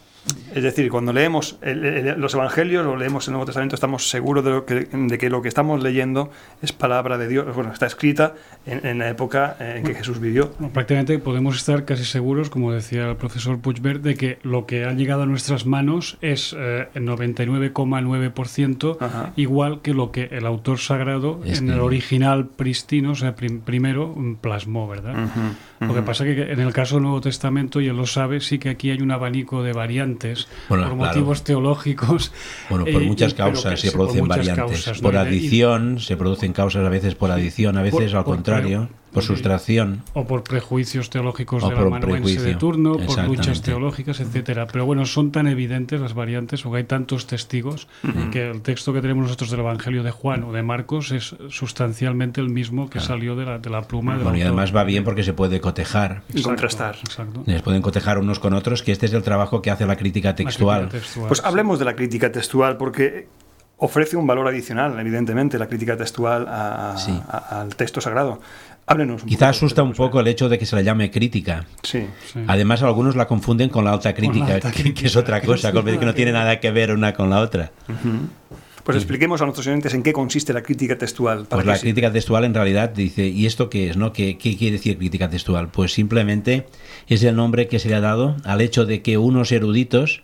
Es decir, cuando leemos el, el, los evangelios o leemos el Nuevo Testamento, estamos seguros de, lo que, de que lo que estamos leyendo es palabra de Dios. Bueno, está escrita en, en la época en que Jesús vivió. Bueno, prácticamente podemos estar casi seguros, como decía el profesor Puigvert, de que lo que ha llegado a nuestras manos es eh, el noventa y nueve coma nueve por ciento igual que lo que el autor sagrado es en que... el original pristino, o sea, prim, primero plasmó, ¿verdad? Uh-huh, uh-huh. Lo que pasa es que en el caso del Nuevo Testamento, y él lo sabe, sí que aquí hay un abanico de variantes. Bueno, por motivos claro. teológicos. Bueno, por muchas eh, causas se producen variantes. Causas, por ¿no? adición, y, se producen causas a veces por adición, a veces por, al por, contrario, por, por sustracción. O por prejuicios teológicos o del amanuense de turno, por luchas teológicas, etcétera. Pero bueno, son tan evidentes las variantes, porque hay tantos testigos, uh-huh. que el texto que tenemos nosotros del Evangelio de Juan o de Marcos es sustancialmente el mismo que ah. salió de la, de la pluma uh-huh. del bueno, autor. Y además va bien porque se puede cotejar. Y contrastar. Exacto. Les pueden cotejar unos con otros, que este es el trabajo que hace la crítica textual. La crítica textual pues sí. hablemos de la crítica textual, porque ofrece un valor adicional, evidentemente, la crítica textual a, sí. a, al texto sagrado. Háblenos un Quizá poco asusta un cosa. poco el hecho de que se la llame crítica. Sí, sí. Además, algunos la confunden con la alta crítica, la alta que, crítica que es otra cosa, que, que no tiene nada que ver una con la otra. Uh-huh. Pues sí. expliquemos a nuestros oyentes en qué consiste la crítica textual. Pues la crítica textual en realidad dice, ¿y esto qué es? ¿No? ¿Qué, ¿Qué quiere decir crítica textual? Pues simplemente es el nombre que se le ha dado al hecho de que unos eruditos,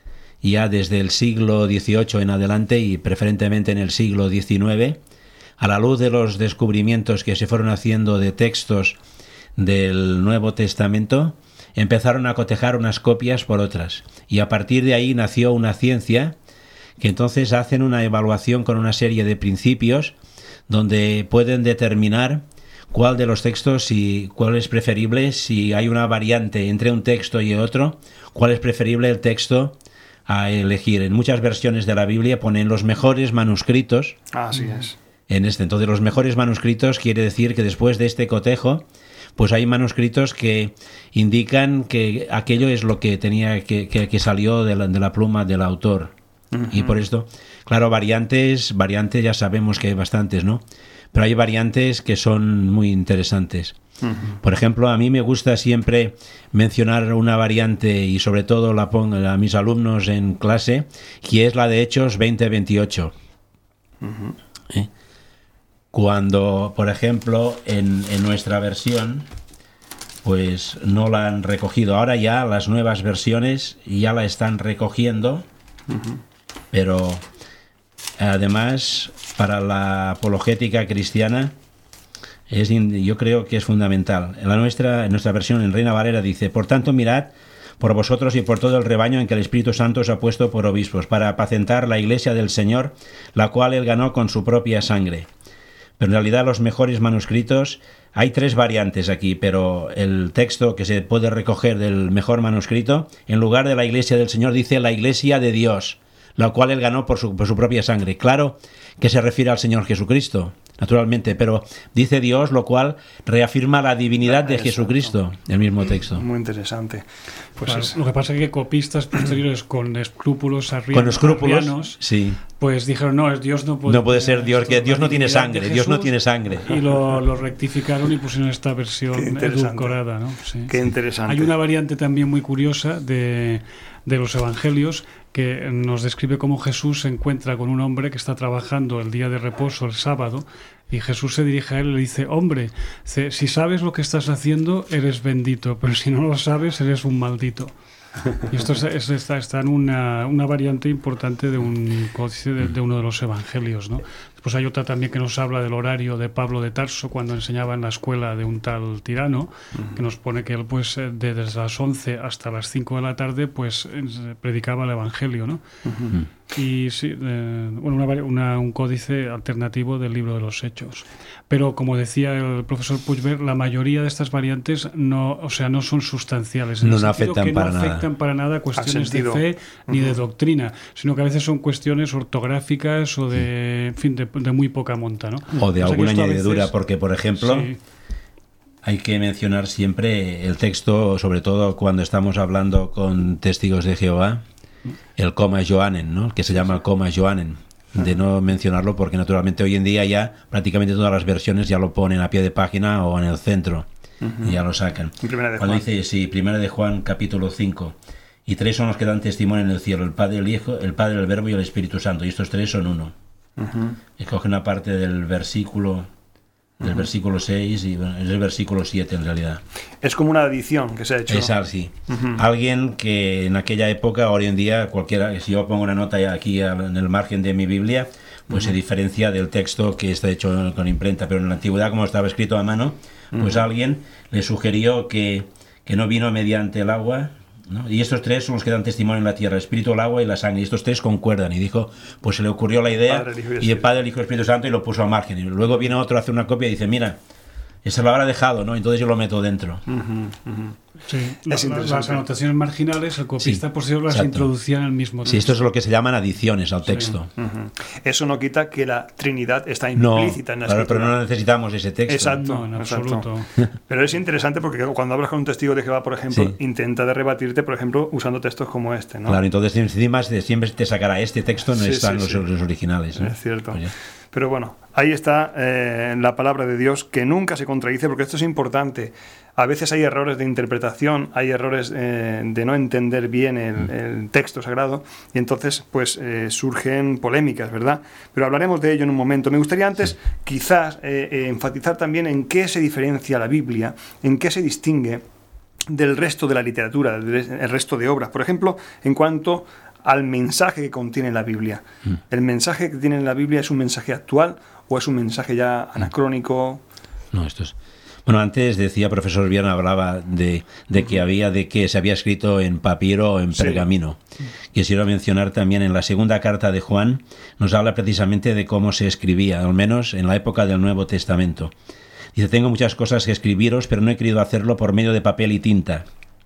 ya desde el siglo dieciocho en adelante y preferentemente en el siglo diecinueve, a la luz de los descubrimientos que se fueron haciendo de textos del Nuevo Testamento, empezaron a cotejar unas copias por otras. Y a partir de ahí nació una ciencia que entonces hacen una evaluación con una serie de principios donde pueden determinar cuál de los textos, y cuál es preferible, si hay una variante entre un texto y otro, cuál es preferible el texto a elegir. En muchas versiones de la Biblia ponen los mejores manuscritos. Así es. En este, entonces, los mejores manuscritos quiere decir que después de este cotejo, pues hay manuscritos que indican que aquello es lo que tenía que, que, que salió de la, de la pluma del autor. Uh-huh. Y por esto, claro, variantes, variantes ya sabemos que hay bastantes, ¿no? Pero hay variantes que son muy interesantes. Uh-huh. Por ejemplo, a mí me gusta siempre mencionar una variante, y sobre todo la pongo a mis alumnos en clase, que es la de Hechos veinte veintiocho. Uh-huh. ¿Eh? Cuando, por ejemplo, en, en nuestra versión, pues no la han recogido. Ahora ya las nuevas versiones ya la están recogiendo, uh-huh. Pero además para la apologética cristiana es, yo creo que es fundamental. En la nuestra, en nuestra versión, en Reina Valera, dice: por tanto, mirad por vosotros y por todo el rebaño en que el Espíritu Santo os ha puesto por obispos, para apacentar la iglesia del Señor, la cual él ganó con su propia sangre. Pero en realidad los mejores manuscritos, hay tres variantes aquí, pero el texto que se puede recoger del mejor manuscrito, en lugar de la iglesia del Señor, dice la iglesia de Dios, la cual él ganó por su, por su propia sangre. Claro que se refiere al Señor Jesucristo, naturalmente, pero dice Dios, lo cual reafirma la divinidad de Exacto. Jesucristo, el mismo texto. Muy interesante. Pues claro, es... Lo que pasa es que copistas posteriores con escrúpulos arrianos, con escrúpulos, sí. Pues dijeron, no, Dios no puede... No puede ser Dios, que Dios no tiene sangre, Jesús, Dios no tiene sangre. Y lo, lo rectificaron y pusieron esta versión edulcorada, ¿no? Sí. Qué interesante. Hay una variante también muy curiosa de, de los evangelios que nos describe cómo Jesús se encuentra con un hombre que está trabajando el día de reposo, el sábado, y Jesús se dirige a él y le dice: hombre, si sabes lo que estás haciendo, eres bendito, pero si no lo sabes, eres un maldito. Y esto es, es, está, está en una, una variante importante de un códice de, de uno de los evangelios, ¿no? Después hay otra también que nos habla del horario de Pablo de Tarso cuando enseñaba en la escuela de un tal tirano, uh-huh. que nos pone que él pues de, desde las once hasta las cinco de la tarde pues predicaba el evangelio, ¿no? Uh-huh. Y sí, eh, bueno, una, una, un códice alternativo del libro de los Hechos. Pero como decía el profesor Puigvert, la mayoría de estas variantes no, o sea, no son sustanciales. No, no afectan que para no nada. afectan para nada cuestiones de fe uh-huh. ni de doctrina, sino que a veces son cuestiones ortográficas o de, en fin, de, de muy poca monta, ¿no? O de o sea alguna añadidura, veces... porque por ejemplo sí. hay que mencionar siempre el texto, sobre todo cuando estamos hablando con testigos de Jehová, el coma Joanen, ¿no? Que se llama el coma Joanen, de no mencionarlo porque naturalmente hoy en día ya prácticamente todas las versiones ya lo ponen a pie de página o en el centro, uh-huh. y ya lo sacan. Primera de Cuando Juan. dice, sí, Primera de Juan, capítulo cinco, y tres son los que dan testimonio en el cielo: el Padre, el Hijo, el Padre, el Verbo y el Espíritu Santo, y estos tres son uno. Uh-huh. Escoge una parte del versículo del uh-huh. versículo seis y bueno, es el versículo siete en realidad. Es como una adición que se ha hecho. Es así. Uh-huh. Alguien que en aquella época, hoy en día, cualquiera, si yo pongo una nota aquí en el margen de mi Biblia, pues uh-huh. se diferencia del texto que está hecho con imprenta, pero en la antigüedad, como estaba escrito a mano, pues uh-huh. alguien le sugirió que, que no vino mediante el agua, ¿no? Y estos tres son los que dan testimonio en la tierra: el espíritu, el agua y la sangre. Y estos tres concuerdan. Y dijo, pues se le ocurrió la idea, Padre, el y el Padre, el Hijo y el Espíritu Santo, y lo puso al margen. Y luego viene otro a hacer una copia y dice: mira, se lo habrá dejado, ¿no? Entonces yo lo meto dentro. Uh-huh, uh-huh. Sí, la, la, las anotaciones marginales, el copista sí, posterior las exacto. introducía en el mismo texto. Sí, esto es lo que se llaman adiciones al texto. Sí. Uh-huh. Eso no quita que la Trinidad está implícita no, en la claro, escritura. pero no necesitamos ese texto. Exacto, no, en exacto. absoluto. Pero es interesante porque cuando hablas con un testigo de Jehová, por ejemplo, sí. intenta de rebatirte, por ejemplo, usando textos como este, ¿no? Claro, entonces encima siempre te sacará este texto, no sí, están sí, los, sí. los originales, ¿no? Es cierto. Pues pero bueno, ahí está eh, la palabra de Dios, que nunca se contradice, porque esto es importante. A veces hay errores de interpretación, hay errores eh, de no entender bien el, el texto sagrado, y entonces pues eh, surgen polémicas, ¿verdad? Pero hablaremos de ello en un momento. Me gustaría antes quizás eh, eh, enfatizar también en qué se diferencia la Biblia, en qué se distingue del resto de la literatura, del resto de obras. Por ejemplo, en cuanto al mensaje que contiene la Biblia. Mm. ¿El mensaje que tiene la Biblia es un mensaje actual o es un mensaje ya anacrónico? No, esto es... Bueno, antes decía, profesor Viana, hablaba de, de que había, de que se había escrito en papiro o en pergamino. Sí. Quisiera mencionar también en la segunda carta de Juan, nos habla precisamente de cómo se escribía, al menos en la época del Nuevo Testamento. Dice, tengo muchas cosas que escribiros, pero no he querido hacerlo por medio de papel y tinta.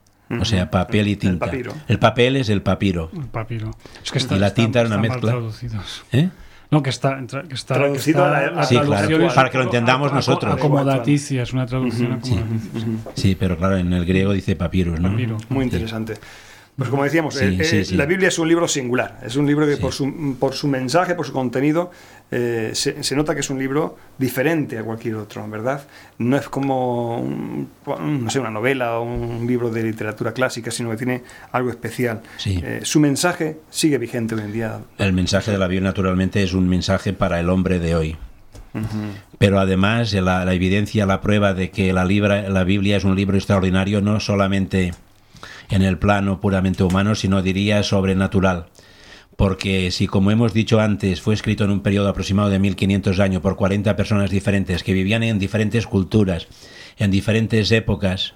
O sea, papel y tinta. El papiro. El papel es el papiro. El papiro. Es que está, y la tinta está, era una está mezcla. mal traducidos. ¿Eh? No, que está, que está traducido que está, a la, la sí, traducción claro, es para que lo entendamos a, a, nosotros. Acomodaticia, es una traducción Uh-huh, acomodaticia. sí, uh-huh. Sí, pero claro, en el griego dice papyrus, ¿no? Papiro. Muy interesante. Pues como decíamos, Sí, eh, sí, eh, sí. la Biblia es un libro singular, es un libro que Sí. por, su, por su mensaje, por su contenido, eh, se, se nota que es un libro diferente a cualquier otro, ¿verdad? No es como, un, no sé, una novela o un libro de literatura clásica, sino que tiene algo especial. Sí. Eh, su mensaje sigue vigente hoy en día. El mensaje de la Biblia, naturalmente, es un mensaje para el hombre de hoy. Uh-huh. Pero además, la, la evidencia, la prueba de que la, libra, la Biblia es un libro extraordinario, no solamente en el plano puramente humano, sino diría sobrenatural. Porque si, como hemos dicho antes, fue escrito en un periodo aproximado de mil quinientos años por cuarenta personas diferentes que vivían en diferentes culturas, en diferentes épocas,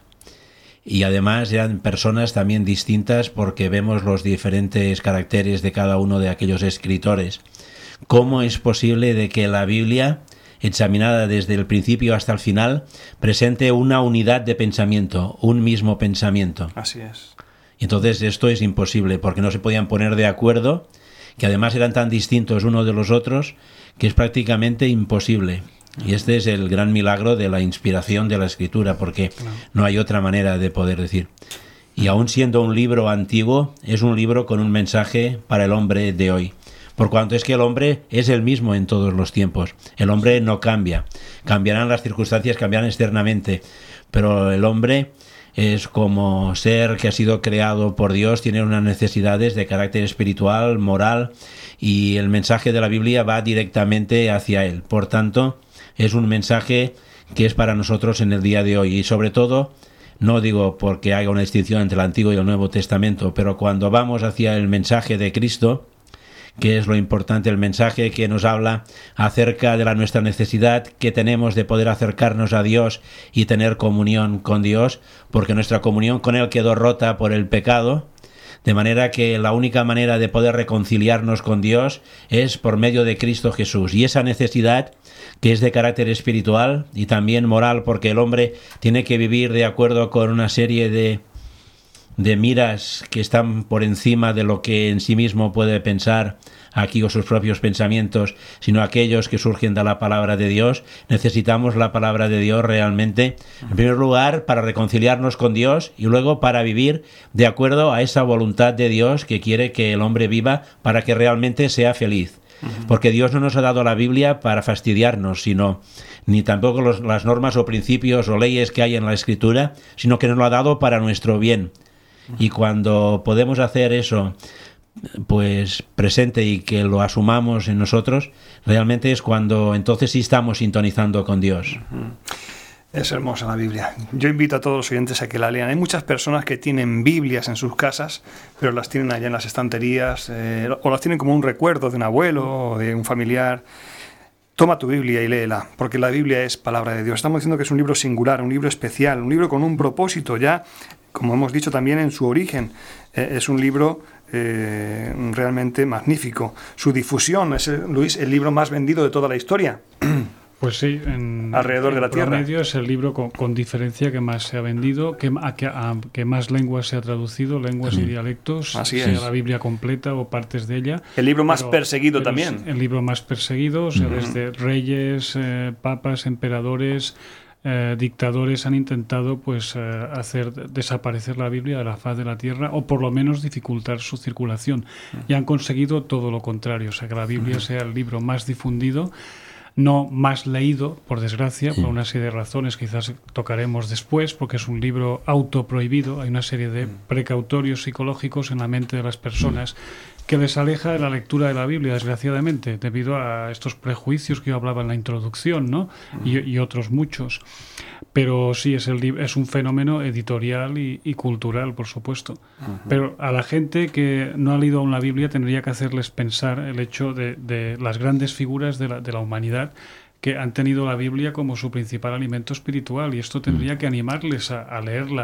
y además eran personas también distintas porque vemos los diferentes caracteres de cada uno de aquellos escritores, ¿cómo es posible de que la Biblia, examinada desde el principio hasta el final, presente una unidad de pensamiento, un mismo pensamiento? Así es. Entonces esto es imposible porque no se podían poner de acuerdo, que además eran tan distintos unos de los otros que es prácticamente imposible. Y este es el gran milagro de la inspiración de la Escritura, porque no hay otra manera de poder decir. Y aun siendo un libro antiguo, es un libro con un mensaje para el hombre de hoy. Por cuanto es que el hombre es el mismo en todos los tiempos. El hombre no cambia. Cambiarán las circunstancias, cambiarán externamente. Pero el hombre es como ser que ha sido creado por Dios, tiene unas necesidades de carácter espiritual, moral, y el mensaje de la Biblia va directamente hacia él. Por tanto, es un mensaje que es para nosotros en el día de hoy. Y sobre todo, no digo porque haya una distinción entre el Antiguo y el Nuevo Testamento, pero cuando vamos hacia el mensaje de Cristo, que es lo importante, el mensaje que nos habla acerca de la nuestra necesidad que tenemos de poder acercarnos a Dios y tener comunión con Dios, porque nuestra comunión con Él quedó rota por el pecado, de manera que la única manera de poder reconciliarnos con Dios es por medio de Cristo Jesús. Y esa necesidad, que es de carácter espiritual y también moral, porque el hombre tiene que vivir de acuerdo con una serie de de miras que están por encima de lo que en sí mismo puede pensar aquí o sus propios pensamientos, sino aquellos que surgen de la palabra de Dios. Necesitamos la palabra de Dios realmente, en primer lugar, para reconciliarnos con Dios y luego para vivir de acuerdo a esa voluntad de Dios que quiere que el hombre viva para que realmente sea feliz. Porque Dios no nos ha dado la Biblia para fastidiarnos, sino ni tampoco los, las normas o principios o leyes que hay en la Escritura, sino que nos lo ha dado para nuestro bien. Y cuando podemos hacer eso pues presente y que lo asumamos en nosotros, realmente es cuando entonces sí estamos sintonizando con Dios. Es hermosa la Biblia. Yo invito a todos los oyentes a que la lean. Hay muchas personas que tienen Biblias en sus casas, pero las tienen allá en las estanterías, eh, o las tienen como un recuerdo de un abuelo o de un familiar. Toma tu Biblia y léela, porque la Biblia es palabra de Dios. Estamos diciendo que es un libro singular, un libro especial, un libro con un propósito ya, como hemos dicho también en su origen. Eh, es un libro eh, realmente magnífico. Su difusión es, Luis, el libro más vendido de toda la historia. Pues sí, en, alrededor en de la Tierra. promedio es el libro con, con diferencia que más se ha vendido, que, a, que, a, que más lenguas se ha traducido, lenguas mm. y dialectos, Así sea es. la Biblia completa o partes de ella. El libro más pero, perseguido pero también. El libro más perseguido, o sea, Mm. desde reyes, eh, papas, emperadores, eh, dictadores han intentado pues eh, hacer desaparecer la Biblia de la faz de la Tierra, o por lo menos dificultar su circulación. Mm. Y han conseguido todo lo contrario, o sea, que la Biblia mm. sea el libro más difundido, no más leído, por desgracia, sí. por una serie de razones que quizás tocaremos después, porque es un libro autoprohibido. Hay una serie de precautorios psicológicos en la mente de las personas que les aleja de la lectura de la Biblia, desgraciadamente, debido a estos prejuicios que yo hablaba en la introducción, ¿no? Y, y otros muchos. Pero sí, es, el, es un fenómeno editorial y, y cultural, por supuesto. Uh-huh. Pero a la gente que no ha leído aún la Biblia tendría que hacerles pensar el hecho de, de las grandes figuras de la, de la humanidad que han tenido la Biblia como su principal alimento espiritual, y esto tendría que animarles a, a leerla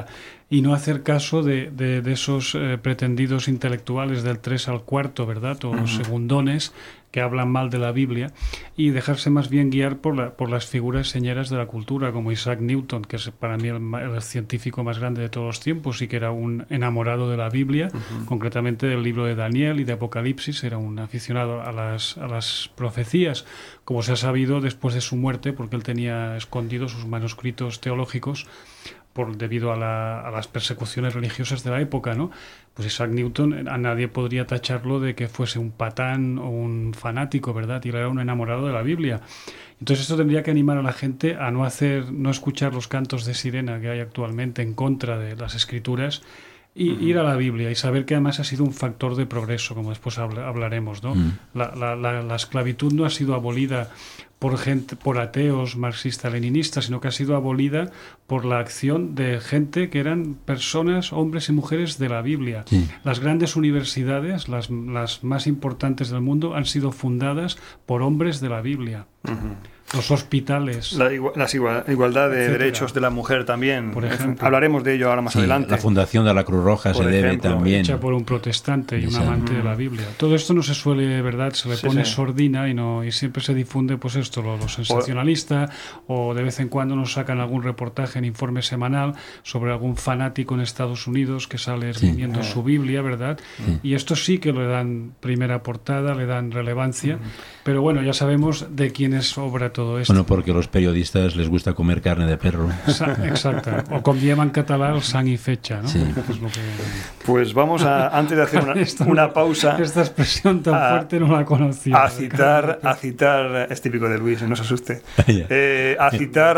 y no hacer caso de, de, de esos eh, pretendidos intelectuales del tres al cuarto, ¿verdad? O uh-huh. segundones que hablan mal de la Biblia, y dejarse más bien guiar por, la, por las figuras señeras de la cultura, como Isaac Newton, que es para mí el, el científico más grande de todos los tiempos y que era un enamorado de la Biblia, uh-huh. concretamente del libro de Daniel y de Apocalipsis. Era un aficionado a las, a las profecías, como se ha sabido después de su muerte, porque él tenía escondidos sus manuscritos teológicos por debido a, la, a las persecuciones religiosas de la época, ¿no? Pues Isaac Newton, a nadie podría tacharlo de que fuese un patán o un fanático, ¿verdad? Y él era un enamorado de la Biblia. Entonces esto tendría que animar a la gente a no hacer, no escuchar los cantos de sirena que hay actualmente en contra de las Escrituras, y uh-huh. ir a la Biblia y saber que además ha sido un factor de progreso, como después habl- hablaremos, ¿no? Uh-huh. La, la, la, la esclavitud no ha sido abolida por gente, por ateos marxista-leninistas, sino que ha sido abolida por la acción de gente que eran personas, hombres y mujeres de la Biblia. Sí. Las grandes universidades, las, las más importantes del mundo, han sido fundadas por hombres de la Biblia. Uh-huh. Los hospitales. La igual, las igual, igualdad de etcétera. Derechos de la mujer también. Por ejemplo. Hablaremos de ello ahora más sí, adelante. La fundación de la Cruz Roja por se ejemplo, debe también. Hecha por un protestante y un amante mm. de la Biblia. Todo esto no se suele, ¿verdad? Se le sí, pone sí. sordina y no y siempre se difunde, pues esto, lo, lo sensacionalista, o, o de vez en cuando nos sacan algún reportaje en Informe Semanal sobre algún fanático en Estados Unidos que sale esgrimiendo sí. su Biblia, ¿verdad? Sí. Y esto sí que le dan primera portada, le dan relevancia, mm. pero bueno, ya sabemos de quién es obra todo esto. Bueno, porque a los periodistas les gusta comer carne de perro. Exacto. O com diem en català, el sang i fetge, ¿no? Sí. Es lo que... Pues vamos a, antes de hacer una, una pausa... Esta expresión tan a, fuerte no la conocía. A citar, a citar, es típico de Luis, no se asuste, eh, a citar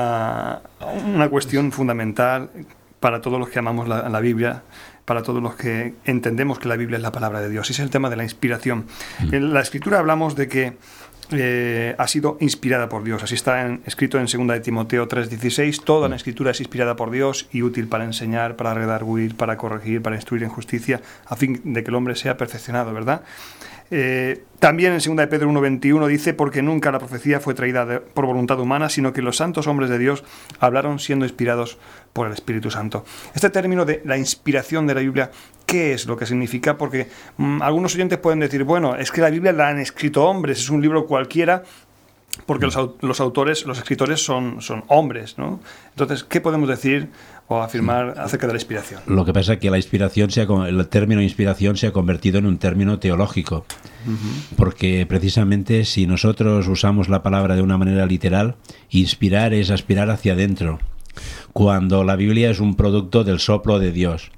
a una cuestión fundamental para todos los que amamos la, la Biblia, para todos los que entendemos que la Biblia es la palabra de Dios. Y es el tema de la inspiración. Mm. En la Escritura hablamos de que Eh, ha sido inspirada por Dios. Así está en, escrito en segunda de Timoteo tres dieciséis. Toda la Escritura es inspirada por Dios y útil para enseñar, para redarguir, para corregir, para instruir en justicia, a fin de que el hombre sea perfeccionado, ¿verdad? Eh, también en segunda de Pedro uno veintiuno dice: porque nunca la profecía fue traída de, por voluntad humana, sino que los santos hombres de Dios hablaron siendo inspirados por el Espíritu Santo. Este término de la inspiración de la Biblia, ¿qué es lo que significa? Porque mmm, algunos oyentes pueden decir, bueno, es que la Biblia la han escrito hombres, es un libro cualquiera, porque los, los autores, los escritores son, son hombres, ¿no? Entonces, ¿qué podemos decir o afirmar sí. acerca de la inspiración? Lo que pasa es que la inspiración se ha, el término inspiración se ha convertido en un término teológico, uh-huh. porque precisamente si nosotros usamos la palabra de una manera literal, inspirar es aspirar hacia adentro, cuando la Biblia es un producto del soplo de Dios.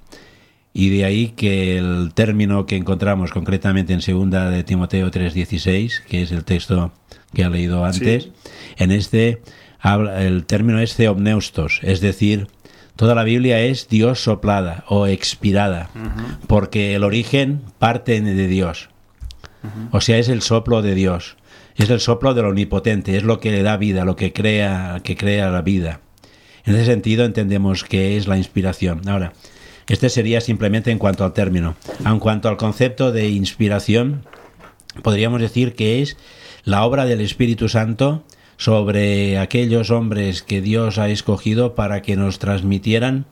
Y de ahí que el término que encontramos concretamente en segunda de Timoteo tres dieciséis, que es el texto que ha leído antes, sí. en este habla, el término es theopneustos, es decir, toda la Biblia es Dios soplada o expirada, uh-huh. porque el origen parte de Dios, uh-huh. o sea, es el soplo de Dios, es el soplo del Omnipotente, es lo que le da vida, lo que crea, que crea la vida. En ese sentido entendemos que es la inspiración. Ahora, este sería simplemente en cuanto al término. En cuanto al concepto de inspiración, podríamos decir que es la obra del Espíritu Santo sobre aquellos hombres que Dios ha escogido para que nos transmitieran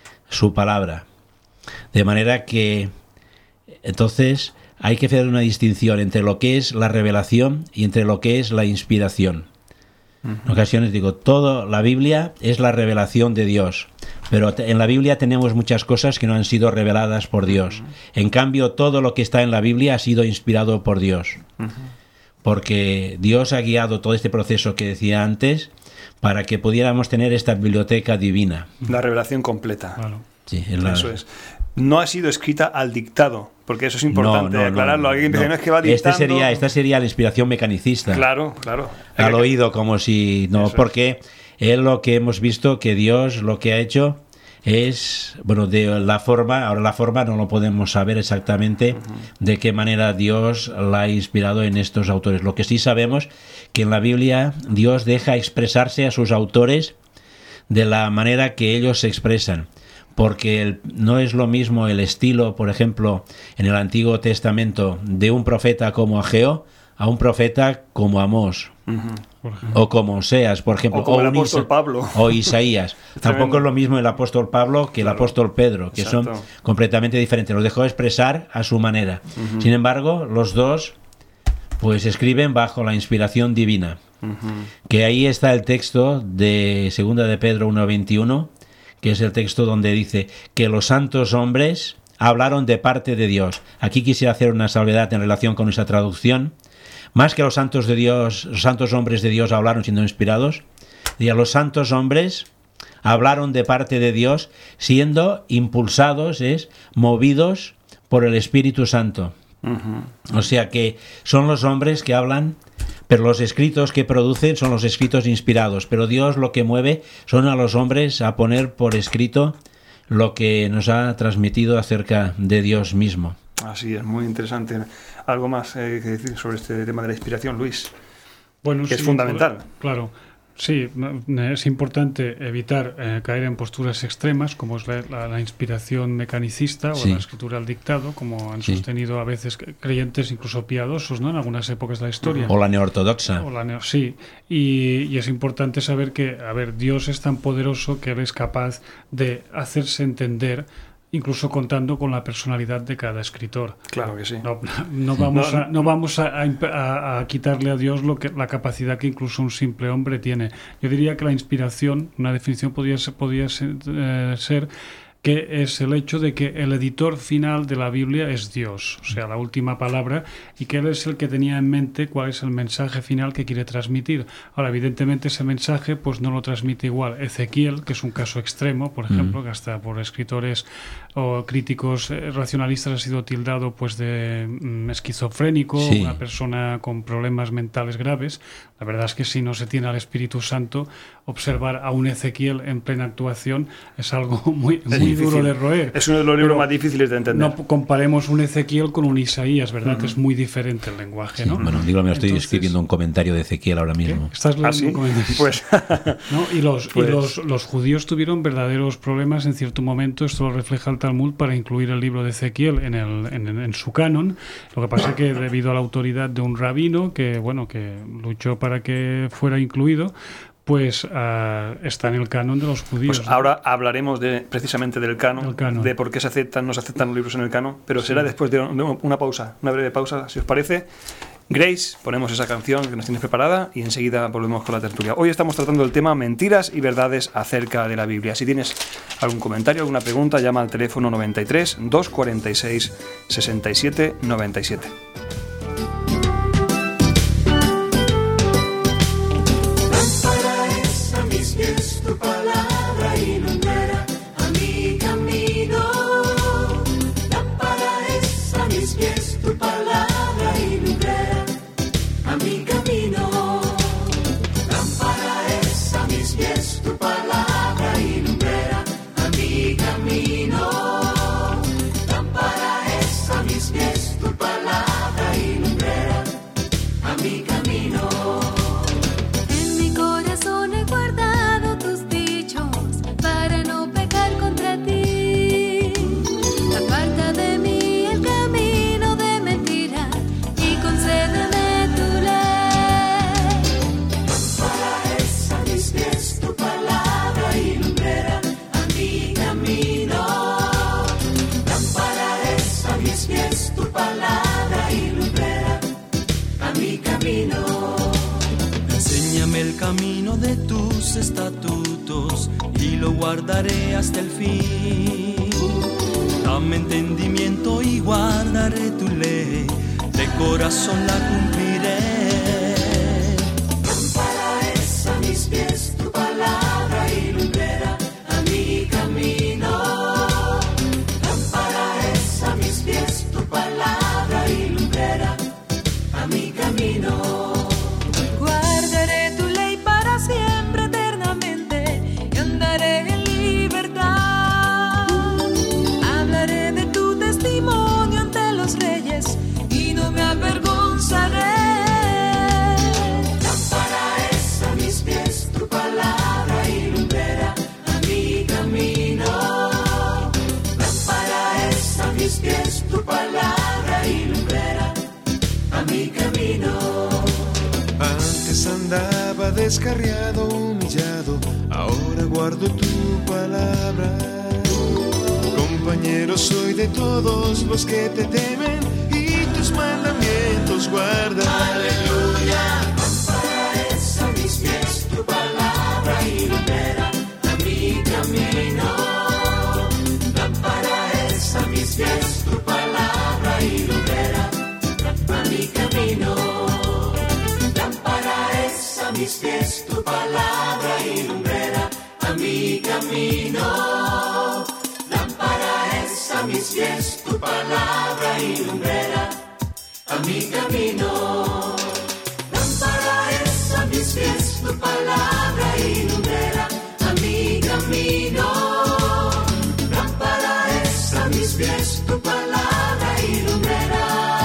su palabra. De manera que, entonces, hay que hacer una distinción entre lo que es la revelación y entre lo que es la inspiración. En ocasiones digo, toda la Biblia es la revelación de Dios, pero en la Biblia tenemos muchas cosas que no han sido reveladas por Dios. En cambio, todo lo que está en la Biblia ha sido inspirado por Dios, porque Dios ha guiado todo este proceso que decía antes para que pudiéramos tener esta biblioteca divina. La revelación completa. Claro. Sí, es la... Eso es. No ha sido escrita al dictado, porque eso es importante no, no, aclararlo. No, Alguien no. dice, no es que va dictando. Este sería, esta sería la inspiración mecanicista. Claro, claro. Al oído, como si... No, eso porque es lo que hemos visto, que Dios lo que ha hecho es, bueno, de la forma, ahora la forma no lo podemos saber exactamente uh-huh. de qué manera Dios la ha inspirado en estos autores. Lo que sí sabemos que en la Biblia Dios deja expresarse a sus autores de la manera que ellos se expresan. Porque el, no es lo mismo el estilo, por ejemplo, en el Antiguo Testamento de un profeta como Ageo a un profeta como Amós. Uh-huh. por ejemplo. O como Oseas, por ejemplo. O como el un apóstol Isa- Pablo. O Isaías. Tampoco es lo mismo el apóstol Pablo que el Claro. apóstol Pedro, que Exacto. son completamente diferentes. Los dejó expresar a su manera. Uh-huh. Sin embargo, los dos pues escriben bajo la inspiración divina. Uh-huh. Que ahí está el texto de segunda de Pedro uno veintiuno, que es el texto donde dice que los santos hombres hablaron de parte de Dios. Aquí quisiera hacer una salvedad en relación con esa traducción. Más que los santos de Dios, los santos hombres de Dios hablaron siendo inspirados, y a los santos hombres hablaron de parte de Dios siendo impulsados, es movidos por el Espíritu Santo. Uh-huh. O sea que son los hombres que hablan, pero los escritos que producen son los escritos inspirados, pero Dios lo que mueve son a los hombres a poner por escrito lo que nos ha transmitido acerca de Dios mismo. Así es, muy interesante. ¿Algo más eh, que decir sobre este tema de la inspiración, Luis? Bueno, que sí, es fundamental. Claro, sí, es importante evitar eh, caer en posturas extremas, como es la, la, la inspiración mecanicista o sí. la escritura al dictado, como han sí. sostenido a veces creyentes incluso piadosos, ¿no?, en algunas épocas de la historia. O la neortodoxa. O la neo, sí, y, y es importante saber que, a ver, Dios es tan poderoso que Él es capaz de hacerse entender, incluso contando con la personalidad de cada escritor. Claro que sí. No, no vamos, no, a, no vamos a, a, a quitarle a Dios lo que, la capacidad que incluso un simple hombre tiene. Yo diría que la inspiración, una definición podría ser, podría ser, eh, ser que es el hecho de que el editor final de la Biblia es Dios, o sea, la última palabra, y que Él es el que tenía en mente cuál es el mensaje final que quiere transmitir. Ahora, evidentemente, ese mensaje pues no lo transmite igual Ezequiel, que es un caso extremo, por ejemplo, mm. que hasta por escritores o críticos racionalistas ha sido tildado pues de mm, esquizofrénico, sí. una persona con problemas mentales graves. La verdad es que si no se tiene al Espíritu Santo, observar a un Ezequiel en plena actuación es algo muy, muy duro de roer. Es uno de los libros Pero más difíciles de entender. No comparemos un Ezequiel con un Isaías, ¿verdad? Uh-huh. Que es muy diferente el lenguaje, ¿no? Sí, bueno, digo, me estoy Entonces, escribiendo un comentario de Ezequiel ahora mismo. ¿qué? ¿Estás leyendo ¿Ah, sí? un comentario? Pues, ¿no? Y, los, pues... y los, los judíos tuvieron verdaderos problemas en cierto momento, esto lo refleja el Talmud, para incluir el libro de Ezequiel en, el, en, en su canon. Lo que pasa es que debido a la autoridad de un rabino que, bueno, que luchó para que fuera incluido, pues uh, está en el canon de los judíos. Pues ¿no? ahora hablaremos de, precisamente del canon, el canon, de por qué se aceptan, no se aceptan los libros en el canon, pero sí. será después de una pausa, una breve pausa, si os parece. Grace, ponemos esa canción que nos tienes preparada y enseguida volvemos con la tertulia. Hoy estamos tratando el tema mentiras y verdades acerca de la Biblia. Si tienes algún comentario, alguna pregunta, llama al teléfono noventa y tres, doscientos cuarenta y seis, sesenta y siete noventa y siete. Tu palabra ilumina a mi camino. Lámpara es a mis pies, tu palabra ilumina a mi camino. Lámpara es a mis pies, tu palabra ilumina a mi camino. Lámpara es a mis pies, tu palabra ilumina a mi camino. En mi corazón he guardado para no pecar contra ti. Aparta de mí el camino de mentira y concédeme tu ley. Lámpara es a mis pies, tu palabra ilumina a mi camino. Lámpara es a mis pies, tu palabra ilumina a mi camino. Enséñame el camino de tus estatutos y lo guardaré hasta el fin. Dame entendimiento y guardaré tu ley, de corazón la cumpliré. Lámpara es a mis pies, tu palabra ilumina a mi camino. Lámpara es a mis pies, tu palabra ilumina a mi camino. Siempre eternamente y andaré en libertad. Hablaré de tu testimonio ante los reyes y no me avergonzaré. Lámpara es a mis pies, tu palabra ilumina a mi camino. Lámpara es a mis pies, tu palabra ilumina a mi camino. Antes andaba descarriado, humillado, ahora guardo tu palabra. Compañero soy de todos los que te temen y tus mandamientos guardan. Aleluya. Lámpara es a mis pies tu palabra y lumbrera a mi camino. Lámpara es a mis pies tu palabra y lumbrera a mi camino. Lámpara es a mis pies tu palabra y lumbrera a mi camino. Lámpara es a mis pies tu palabra y lumbrera a mi camino. Lámpara es a mis pies tu palabra y lumbrera a mi camino. Lámpara es a mis pies tu palabra y lumbrera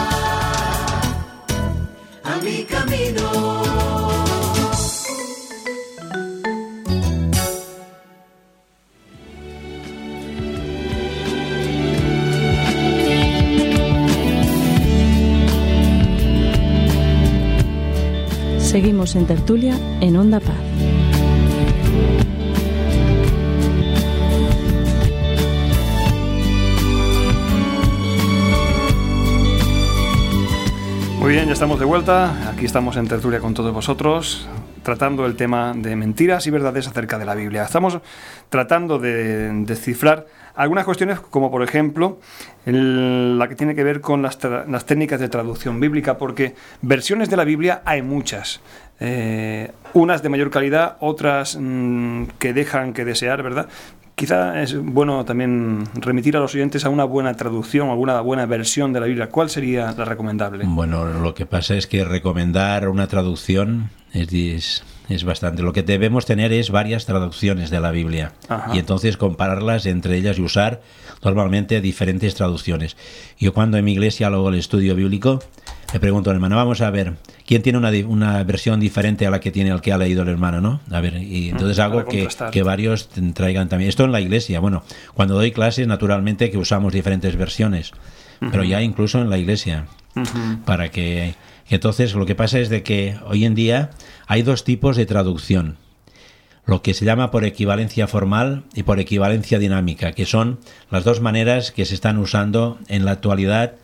a mi camino. Seguimos en tertulia en Onda Paz. Muy bien, ya estamos de vuelta. Aquí estamos en tertulia con todos vosotros, tratando el tema de mentiras y verdades acerca de la Biblia. Estamos tratando de descifrar algunas cuestiones, como por ejemplo el, la que tiene que ver con las, tra- las técnicas de traducción bíblica, porque versiones de la Biblia hay muchas. Eh, unas de mayor calidad, otras mmm, que dejan que desear, ¿verdad? Quizá es bueno también remitir a los oyentes a una buena traducción, alguna buena versión de la Biblia. ¿Cuál sería la recomendable? Bueno, lo que pasa es que recomendar una traducción es, es, es bastante. Lo que debemos tener es varias traducciones de la Biblia. Ajá. Y entonces compararlas entre ellas y usar normalmente diferentes traducciones. Yo cuando en mi iglesia hago el estudio bíblico, le pregunto al hermano, vamos a ver, ¿quién tiene una, una versión diferente a la que tiene el que ha leído el hermano, no? A ver, y entonces hago que, que varios traigan también. Esto en la iglesia, bueno, cuando doy clases, naturalmente que usamos diferentes versiones, uh-huh. pero ya incluso en la iglesia, uh-huh. para que... Entonces, lo que pasa es de que hoy en día hay dos tipos de traducción. Lo que se llama por equivalencia formal y por equivalencia dinámica, que son las dos maneras que se están usando en la actualidad.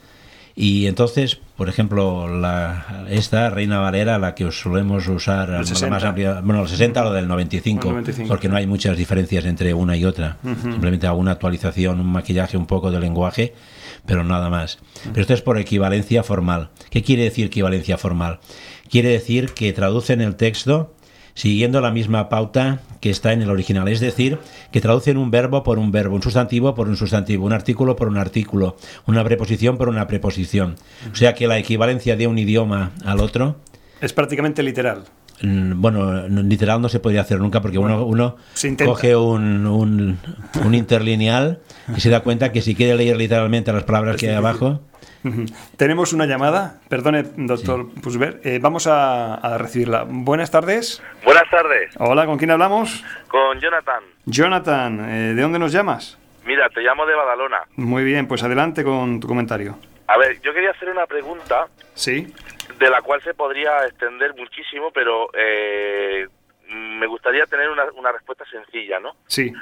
Y entonces, por ejemplo, la, esta Reina Valera, la que solemos usar, la más amplia, bueno, el sesenta o lo del noventa y cinco, noventa y cinco, porque no hay muchas diferencias entre una y otra. Uh-huh. Simplemente alguna actualización, un maquillaje un poco del lenguaje, pero nada más. Uh-huh. Pero esto es por equivalencia formal. ¿Qué quiere decir equivalencia formal? Quiere decir que traducen el texto siguiendo la misma pauta que está en el original, es decir, que traducen un verbo por un verbo, un sustantivo por un sustantivo, un artículo por un artículo, una preposición por una preposición. O sea que la equivalencia de un idioma al otro es prácticamente literal. Bueno, literal no se podría hacer nunca porque bueno, uno, uno coge un, un, un interlineal y se da cuenta que si quiere leer literalmente las palabras es que hay abajo... Uh-huh. Tenemos una llamada, perdone, doctor sí. Pusber, eh, vamos a, a recibirla. Buenas tardes. Buenas tardes. Hola, ¿con quién hablamos? Con Jonathan. Jonathan, eh, ¿de dónde nos llamas? Mira, te llamo de Badalona. Muy bien, pues adelante con tu comentario. A ver, yo quería hacer una pregunta. Sí. De la cual se podría extender muchísimo, pero eh, me gustaría tener una, una respuesta sencilla, ¿no? Sí.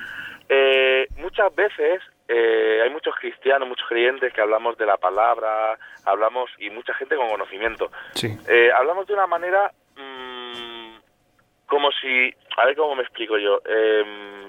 Eh, muchas veces eh, hay muchos cristianos, muchos creyentes que hablamos de la palabra, hablamos, y mucha gente con conocimiento. Sí. Eh, hablamos de una manera mmm, como si, a ver cómo me explico yo. Eh,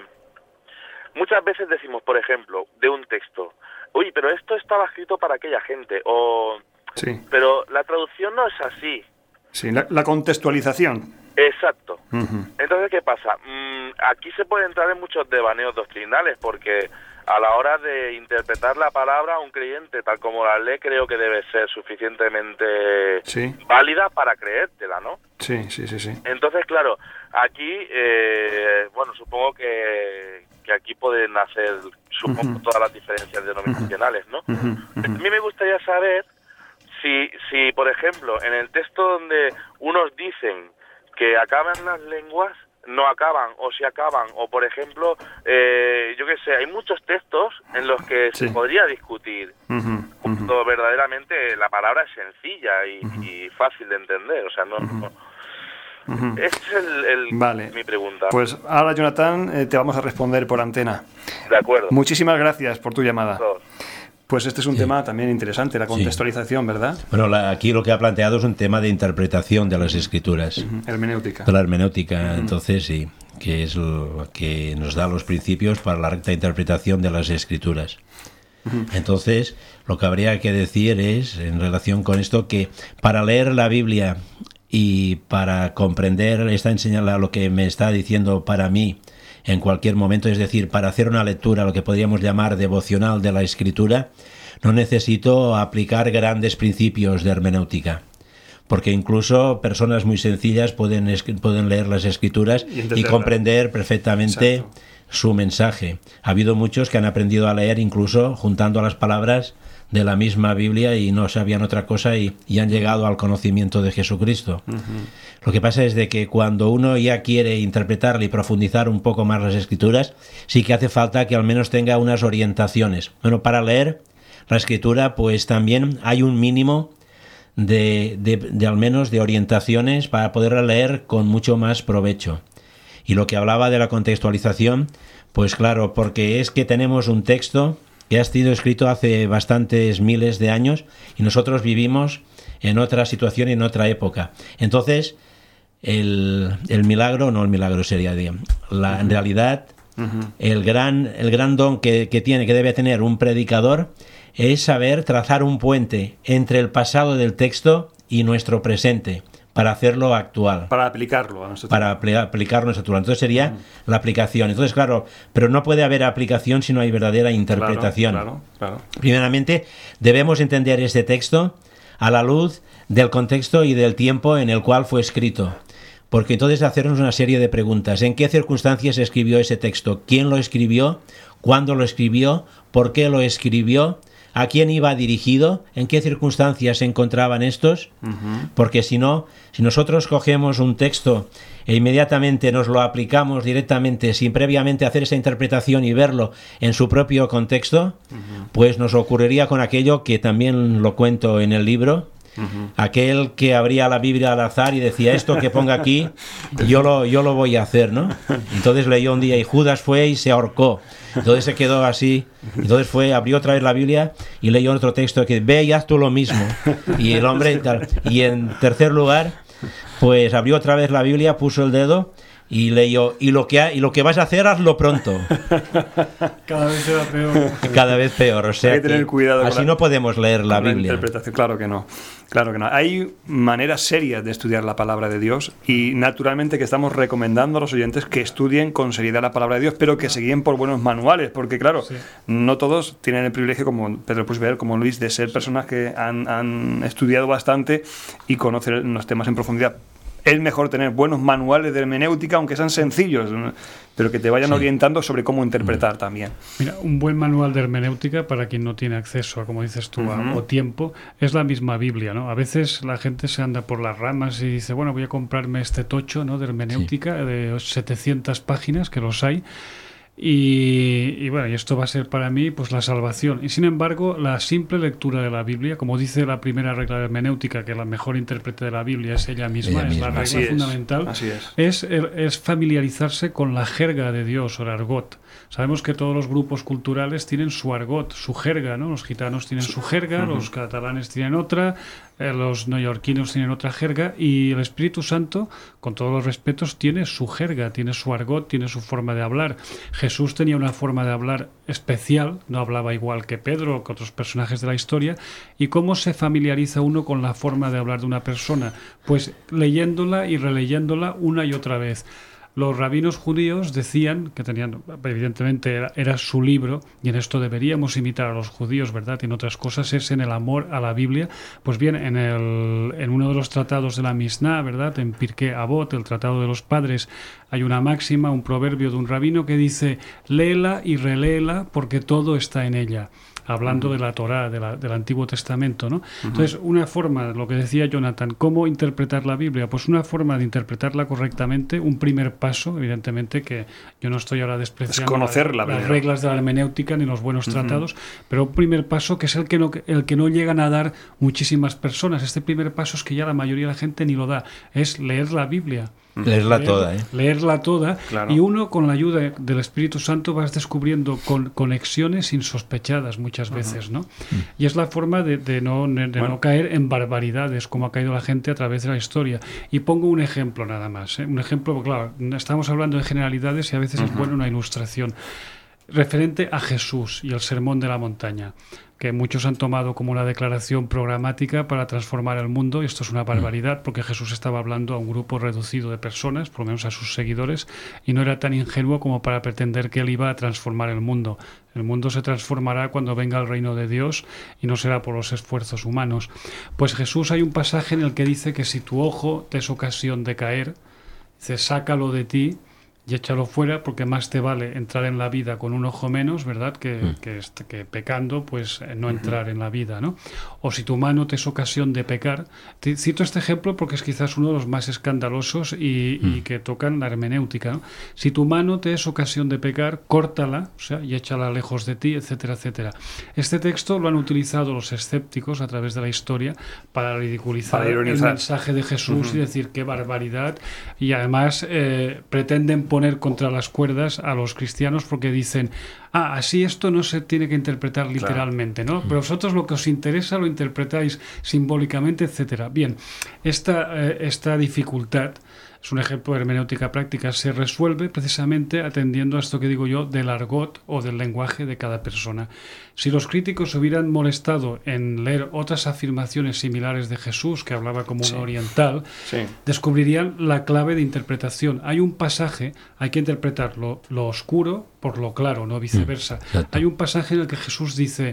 muchas veces decimos, por ejemplo, de un texto, uy, pero esto estaba escrito para aquella gente, o... Sí. Pero la traducción no es así. Sí, la, la contextualización. Exacto. Uh-huh. Entonces, ¿qué pasa? Mm, aquí se puede entrar en muchos devaneos doctrinales, porque a la hora de interpretar la palabra, un creyente, tal como la lee, creo que debe ser suficientemente sí. válida para creértela, ¿no? Sí, sí, sí, sí. Entonces, claro, aquí, eh, bueno, supongo que, que aquí pueden hacer, supongo, uh-huh. todas las diferencias denominacionales, ¿no? Uh-huh. Uh-huh. A mí me gustaría saber si, si, por ejemplo, en el texto donde unos dicen que acaban las lenguas, no acaban, o si acaban, o por ejemplo, eh, yo qué sé, hay muchos textos en los que sí. se podría discutir uh-huh, cuando uh-huh. verdaderamente la palabra es sencilla y, uh-huh. y fácil de entender, o sea, no, uh-huh. no, Uh-huh. Esa es el, el- Vale. mi pregunta. Pues ahora, Jonathan, eh, te vamos a responder por antena. De acuerdo. Muchísimas gracias por tu llamada. Dos. Pues este es un tema también interesante, la contextualización, ¿verdad? Bueno, la- aquí lo que ha planteado es un tema de interpretación de las escrituras, Ujú, hermenéutica. de la hermenéutica, entonces sí, que es lo que nos da los principios para la recta interpretación de las escrituras. Entonces, lo que habría que decir es, en relación con esto, que para leer la Biblia y para comprender esta enseñanza, lo que me está diciendo para mí en cualquier momento, es decir, para hacer una lectura, lo que podríamos llamar devocional de la Escritura, no necesito aplicar grandes principios de hermenéutica, porque incluso personas muy sencillas pueden, escri- pueden leer las Escrituras Y y, entenderla. comprender perfectamente Exacto. su mensaje. Ha habido muchos que han aprendido a leer incluso juntando las palabras de la misma Biblia y no sabían otra cosa y, y han llegado al conocimiento de Jesucristo. Lo que pasa es de que cuando uno ya quiere interpretarle y profundizar un poco más las Escrituras, sí que hace falta que al menos tenga unas orientaciones. Bueno, para leer la Escritura, pues también hay un mínimo de, de, de al menos de orientaciones para poderla leer con mucho más provecho. Y lo que hablaba de la contextualización, pues claro, porque es que tenemos un texto que ha sido escrito hace bastantes miles de años y nosotros vivimos en otra situación y en otra época. Entonces, el, el milagro, no el milagro sería, de, la, en realidad, el gran, el gran don que, que tiene, que debe tener un predicador es saber trazar un puente entre el pasado del texto y nuestro presente, para hacerlo actual. Para aplicarlo a nuestro Para apl- aplicarlo a nuestro actual. Entonces sería la aplicación. Entonces, claro, pero no puede haber aplicación si no hay verdadera interpretación. Claro, claro, claro. Primeramente, debemos entender este texto a la luz del contexto y del tiempo en el cual fue escrito. Porque entonces hacernos una serie de preguntas. ¿En qué circunstancias se escribió ese texto? ¿Quién lo escribió? ¿Cuándo lo escribió? ¿Por qué lo escribió? ¿A quién iba dirigido? ¿En qué circunstancias se encontraban estos? Porque si no, si nosotros cogemos un texto e inmediatamente nos lo aplicamos directamente sin previamente hacer esa interpretación y verlo en su propio contexto, pues nos ocurriría con aquello que también lo cuento en el libro, aquel que abría la Biblia al azar y decía, esto que ponga aquí, yo lo, yo lo voy a hacer, ¿no? Entonces leyó un día y Judas fue y se ahorcó. Entonces se quedó así. Entonces fue, abrió otra vez la Biblia y leyó otro texto que ve y haz tú lo mismo. Y el hombre, tal. Y en tercer lugar, pues abrió otra vez la Biblia, puso el dedo y leyó, y lo que ha, y lo que vas a hacer, hazlo pronto. Cada vez será peor. Cada vez peor. O sea, Hay que tener cuidado con así la- no podemos leer la Con la Biblia. interpretación, claro que no. Claro que no. Hay maneras serias de estudiar la palabra de Dios y naturalmente que estamos recomendando a los oyentes que estudien con seriedad la palabra de Dios, pero que se guíen por buenos manuales, porque claro, Sí. no todos tienen el privilegio, como Pedro Puigvert, como Luis, de ser personas que han, han estudiado bastante y conocen los temas en profundidad. Es mejor tener buenos manuales de hermenéutica, aunque sean sencillos, ¿no? pero que te vayan Sí. orientando sobre cómo interpretar también. Mira, un buen manual de hermenéutica para quien no tiene acceso a, como dices tú, a- Ujú. o tiempo, es la misma Biblia, ¿no? A veces la gente se anda por las ramas y dice, bueno, voy a comprarme este tocho, ¿no?, de hermenéutica de setecientas páginas, que los hay. Y, y bueno, y esto va a ser para mí pues la salvación. Y sin embargo, la simple lectura de la Biblia, como dice la primera regla de hermenéutica, que la mejor intérprete de la Biblia es ella misma, Ella es misma. la regla Así es, fundamental, así es. es, es familiarizarse con la jerga de Dios o el argot. Sabemos que todos los grupos culturales tienen su argot, su jerga, ¿no? Los gitanos tienen su jerga, los catalanes tienen otra, eh, los neoyorquinos tienen otra jerga, y el Espíritu Santo, con todos los respetos, tiene su jerga, tiene su argot, tiene su forma de hablar. Jesús tenía una forma de hablar especial, no hablaba igual que Pedro o que otros personajes de la historia. ¿Y cómo se familiariza uno con la forma de hablar de una persona? Pues leyéndola y releyéndola una y otra vez. Los rabinos judíos decían que tenían, evidentemente era, era su libro, y en esto deberíamos imitar a los judíos, ¿verdad? Y en otras cosas es en el amor a la Biblia. Pues bien, en, el, en uno de los tratados de la Mishnah, ¿verdad? En Pirkei Avot, el tratado de los padres, hay una máxima, un proverbio de un rabino que dice, léela y reléela porque todo está en ella. hablando de la Torá, de la, del Antiguo Testamento, ¿no? Entonces, una forma, lo que decía Jonathan, ¿cómo interpretar la Biblia? Pues una forma de interpretarla correctamente, un primer paso, evidentemente, que yo no estoy ahora despreciando es conocerla, las, las reglas de la hermenéutica ni los buenos uh-huh. tratados, pero un primer paso que es el que, no, el que no llegan a dar muchísimas personas. Este primer paso es que ya la mayoría de la gente ni lo da, es leer la Biblia. Leerla leer, toda, ¿eh? Leerla toda, claro. Y uno, con la ayuda del Espíritu Santo, vas descubriendo con, conexiones insospechadas muchas veces, ¿no? Uh-huh. Y es la forma de, de, no, de bueno. no caer en barbaridades, como ha caído la gente a través de la historia. Y pongo un ejemplo nada más, ¿eh? Un ejemplo, claro, estamos hablando de generalidades y a veces uh-huh. es bueno una ilustración. Referente a Jesús y el Sermón de la Montaña, que muchos han tomado como una declaración programática para transformar el mundo, y esto es una barbaridad, porque Jesús estaba hablando a un grupo reducido de personas, por lo menos a sus seguidores, y no era tan ingenuo como para pretender que él iba a transformar el mundo. El mundo se transformará cuando venga el reino de Dios y no será por los esfuerzos humanos. Pues Jesús, hay un pasaje en el que dice que si tu ojo te es ocasión de caer, dice, sácalo de ti y échalo fuera, porque más te vale entrar en la vida con un ojo menos, ¿verdad?, que, mm. que, que, que pecando, pues no entrar uh-huh. en la vida, ¿no? O si tu mano te es ocasión de pecar. Te cito este ejemplo porque es quizás uno de los más escandalosos y, mm. y que tocan la hermenéutica, ¿no? Si tu mano te es ocasión de pecar, córtala, o sea, y échala lejos de ti, etcétera, etcétera. Este texto lo han utilizado los escépticos a través de la historia para ridiculizar para el mensaje de Jesús uh-huh. y decir qué barbaridad, y además eh, pretenden poner contra las cuerdas a los cristianos porque dicen, ah, así esto no se tiene que interpretar literalmente, ¿no? Pero vosotros lo que os interesa lo interpretáis simbólicamente, etcétera. Bien, esta, eh, esta dificultad, es un ejemplo de hermenéutica práctica, se resuelve precisamente atendiendo a esto que digo yo del argot o del lenguaje de cada persona. Si los críticos hubieran molestado en leer otras afirmaciones similares de Jesús, que hablaba como sí. un oriental, sí. descubrirían la clave de interpretación. Hay un pasaje, hay que interpretar lo, lo oscuro por lo claro, no viceversa. Mm, hay un pasaje en el que Jesús dice,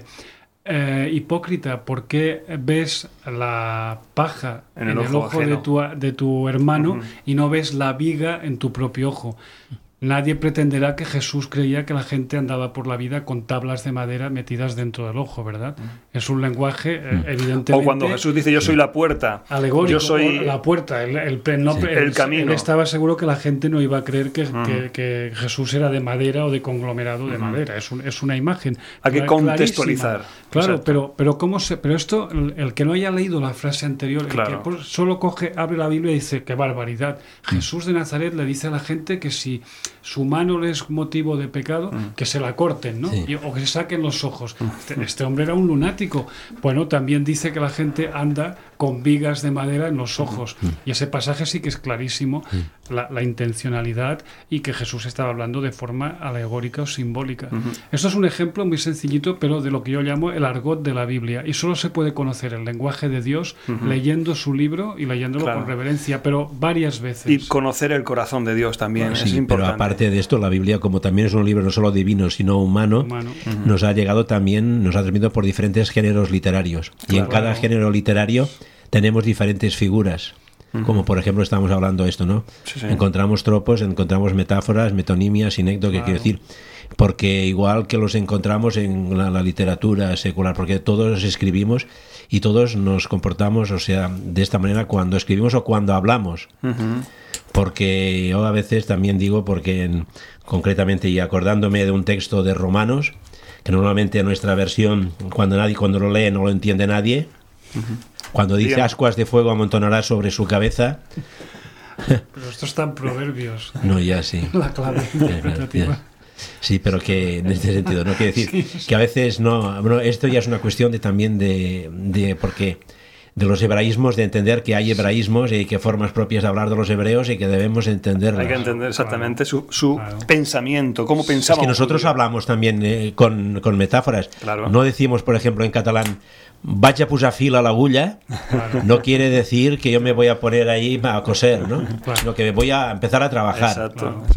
Eh, hipócrita, ¿por qué ves la paja en el, en el ojo, ojo de, tu, de tu hermano uh-huh. y no ves la viga en tu propio ojo? Nadie pretenderá que Jesús creía que la gente andaba por la vida con tablas de madera metidas dentro del ojo, ¿verdad? Mm. Es un lenguaje, eh, evidentemente... O cuando Jesús dice, yo soy la puerta. Alegórico, yo soy la puerta, el, el, el, no, sí. el, el camino. Él estaba seguro que la gente no iba a creer que, mm. que, que Jesús era de madera o de conglomerado de mm. madera. Es, un, es una imagen. Hay que contextualizar. Claro, pero, pero, ¿cómo se, pero esto, el, el que no haya leído la frase anterior, claro. el que pues, solo coge, abre la Biblia y dice, qué barbaridad. Mm. Jesús de Nazaret le dice a la gente que si su mano le es motivo de pecado, mm. que se la corten, ¿no? Sí. Y, o que se saquen los ojos. Este, este hombre era un lunático. Bueno, también dice que la gente anda con vigas de madera en los ojos. Mm. Y ese pasaje sí que es clarísimo, mm. la, la intencionalidad y que Jesús estaba hablando de forma alegórica o simbólica. Mm-hmm. Esto es un ejemplo muy sencillito, pero de lo que yo llamo el argot de la Biblia. Y solo se puede conocer el lenguaje de Dios mm-hmm. leyendo su libro y leyéndolo claro. con reverencia, pero varias veces. Y conocer el corazón de Dios también bueno, es sí, importante. Pero aparte de esto, la Biblia, como también es un libro no solo divino, sino humano, humano. Uh-huh. nos ha llegado también, nos ha transmitido por diferentes géneros literarios. Claro. Y en cada género literario tenemos diferentes figuras. Uh-huh. Como por ejemplo estamos hablando de esto, ¿no? Sí, sí. Encontramos tropos, encontramos metáforas, metonimias, sinécdoque, claro. quiero decir, porque igual que los encontramos en la, la literatura secular, porque todos escribimos y todos nos comportamos, o sea, de esta manera cuando escribimos o cuando hablamos. Uh-huh. Porque yo a veces también digo, porque en, concretamente y acordándome de un texto de Romanos, que normalmente en nuestra versión, cuando nadie cuando lo lee no lo entiende nadie, uh-huh. cuando dice ascuas de fuego amontonará sobre su cabeza. Pero esto está en Proverbios. No, ya sí. La clave interpretativa. Ya, ya. Sí, pero que en este sentido, no quiere decir sí, sí. que a veces no, bueno, esto ya es una cuestión de también de, de porque de los hebraísmos, de entender que hay hebraísmos y que formas propias de hablar de los hebreos y que debemos entenderlos. Hay que entender exactamente claro. su, su claro. pensamiento, cómo pensábamos. Es que nosotros hablamos también eh, con, con metáforas. Claro. No decimos, por ejemplo, en catalán, vaig a posar fil a l'agulla, claro. no quiere decir que yo me voy a poner ahí a coser, ¿no? Claro. Sino que voy a empezar a trabajar. Exacto, claro. exacto.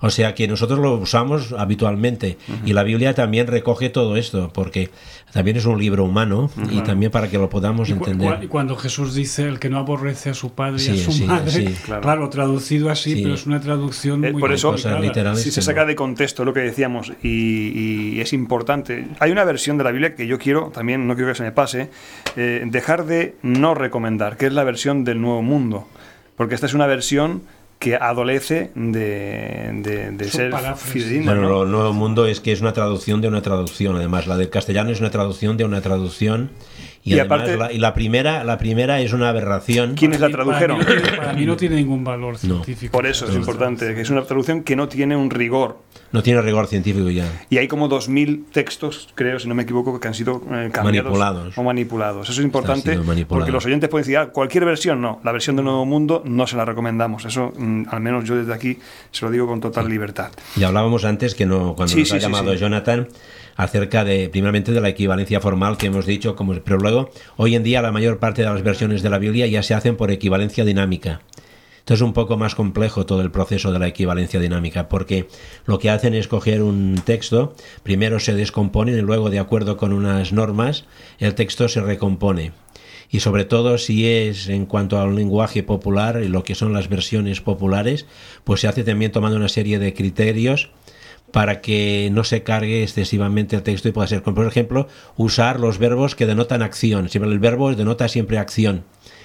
O sea que nosotros lo usamos habitualmente. Uh-huh. Y la Biblia también recoge todo esto, porque también es un libro humano, uh-huh. y también para que lo podamos y cu- entender. Y cuando Jesús dice el que no aborrece a su padre sí, y a su sí, madre, sí, claro. claro, traducido así, sí. pero es una traducción eh, muy por eso, complicada. si se saca de contexto lo que decíamos, y, y es importante. Hay una versión de la Biblia que yo quiero, también no quiero que se me pase, eh, dejar de no recomendar, que es la versión del Nuevo Mundo, porque esta es una versión que adolece de, de, de ser fidedigna. Bueno, ¿no? lo Nuevo Mundo es que es una traducción de una traducción, además la del castellano es una traducción de una traducción. Y, y además aparte, la, y la primera la primera es una aberración. ¿Quiénes la tradujeron? Para mí, para mí, para mí no tiene ningún valor científico. No. Por eso es importante, que es una traducción que no tiene un rigor. No tiene rigor científico ya. Y hay como dos mil textos, creo, si no me equivoco, que han sido eh, cambiados manipulados. o manipulados. Eso es importante porque los oyentes pueden decir, ah, cualquier versión, no. La versión del Nuevo Mundo no se la recomendamos. Eso, mm, al menos yo desde aquí, se lo digo con total libertad. Y hablábamos antes, que no cuando sí, nos sí, ha sí, llamado sí. Jonathan, acerca de, primeramente, de la equivalencia formal que hemos dicho, como, pero luego, hoy en día la mayor parte de las versiones de la Biblia ya se hacen por equivalencia dinámica. Entonces es un poco más complejo todo el proceso de la equivalencia dinámica, porque lo que hacen es coger un texto, primero se descomponen y luego, de acuerdo con unas normas, el texto se recompone. Y sobre todo si es en cuanto al lenguaje popular y lo que son las versiones populares, pues se hace también tomando una serie de criterios para que no se cargue excesivamente el texto y pueda ser, por ejemplo, usar los verbos que denotan acción. Siempre el verbo denota siempre acción.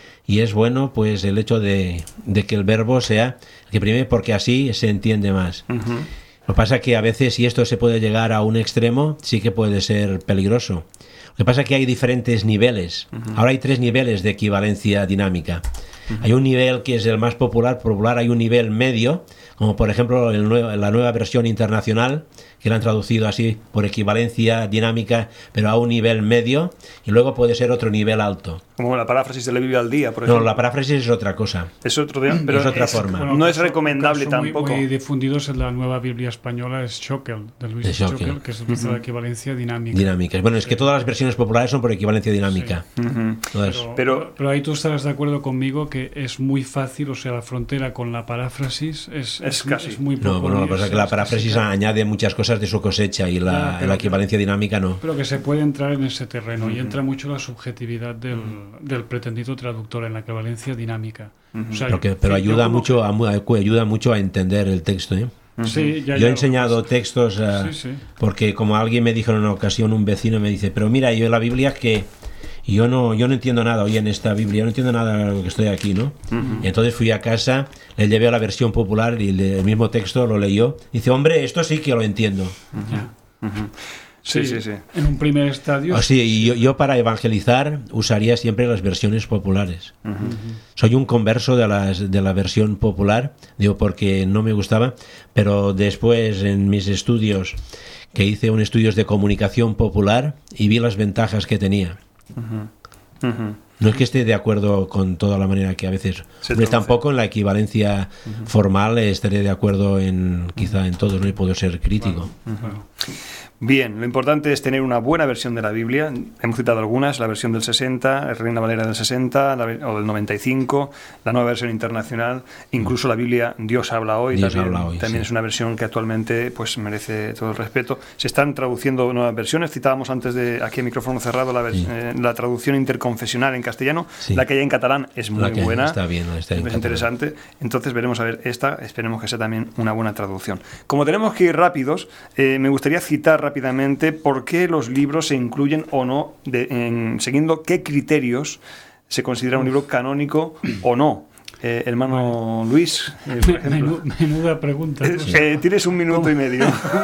Y es bueno, pues, el hecho de, de que el verbo sea que primero, porque así se entiende más. Uh-huh. Lo que pasa es que a veces, si esto se puede llegar a un extremo, sí que puede ser peligroso. Lo que pasa es que hay diferentes niveles. Uh-huh. Ahora hay tres niveles de equivalencia dinámica. Uh-huh. Hay un nivel que es el más popular, popular, hay un nivel medio, como por ejemplo el nuevo, la nueva versión internacional, que la han traducido así por equivalencia dinámica, pero a un nivel medio, y luego puede ser otro nivel alto. Como la paráfrasis de la Biblia al día, por ejemplo. No, la paráfrasis es otra cosa. Es otro día, pero es otra es, forma. Bueno, no es recomendable caso tampoco. Muy, muy difundidos en la nueva Biblia española es Schockel, de Luis de Schockel, Schockel. que se utiliza uh-huh. la equivalencia dinámica. Dinámica. Bueno, es que todas las versiones populares son por equivalencia dinámica. Sí. Uh-huh. Pero, pero, pero ahí tú estarás de acuerdo conmigo que es muy fácil, o sea, la frontera con la paráfrasis es, es, es, casi. es muy poco. No, bueno, lo que pasa es que la paráfrasis añade muchas cosas de su cosecha y la, ah, la equivalencia que, dinámica no. Pero que se puede entrar en ese terreno uh-huh. y entra mucho la subjetividad del, uh-huh. del pretendido traductor en la equivalencia dinámica. Uh-huh. O sea, pero que, pero ayuda mucho, a, ayuda mucho a entender el texto, ¿eh? Uh-huh. Sí, ya, yo ya he enseñado textos uh, sí, sí. porque como alguien me dijo en una ocasión, un vecino me dice, pero mira, yo en la Biblia que yo no yo no entiendo nada hoy en esta Biblia, yo no entiendo nada de lo que estoy aquí, ¿no? Uh-huh. Y entonces fui a casa, le llevé a la versión popular y el mismo texto lo leyó. Dice, hombre, esto sí que lo entiendo. Uh-huh. Uh-huh. Sí, sí, sí. En un primer estadio. Oh, sí, y yo, yo para evangelizar usaría siempre las versiones populares. Uh-huh. Soy un converso de, las, de la versión popular, digo, porque no me gustaba, pero después en mis estudios, que hice un estudios de comunicación popular y vi las ventajas que tenía. Uh-huh. Uh-huh. No es que esté de acuerdo con toda la manera que a veces... Hombre, tampoco en la equivalencia uh-huh. formal estaré de acuerdo en quizá en todo, no y puedo ser crítico. Uh-huh. Uh-huh. Bien, lo importante es tener una buena versión de la Biblia. Hemos citado algunas, la versión del sesenta, el Reina Valera del sesenta, la, o del noventa y cinco, la nueva versión internacional, incluso la Biblia Dios habla hoy. Dios también habla hoy, también sí. es una versión que actualmente pues merece todo el respeto. Se están traduciendo nuevas versiones. Citábamos antes de aquí a micrófono cerrado la, vers- sí. eh, la traducción interconfesional en castellano. Sí. La que hay en catalán es muy buena. Está bien, está es interesante. Entonces veremos a ver esta. Esperemos que sea también una buena traducción. Como tenemos que ir rápidos, eh, me gustaría citar rápidamente por qué los libros se incluyen o no, de, en, siguiendo qué criterios se considera un libro canónico o no. Eh, hermano Luis, eh, por ejemplo. Menuda pregunta. Eh, eh, tienes un minuto ¿Cómo? y medio.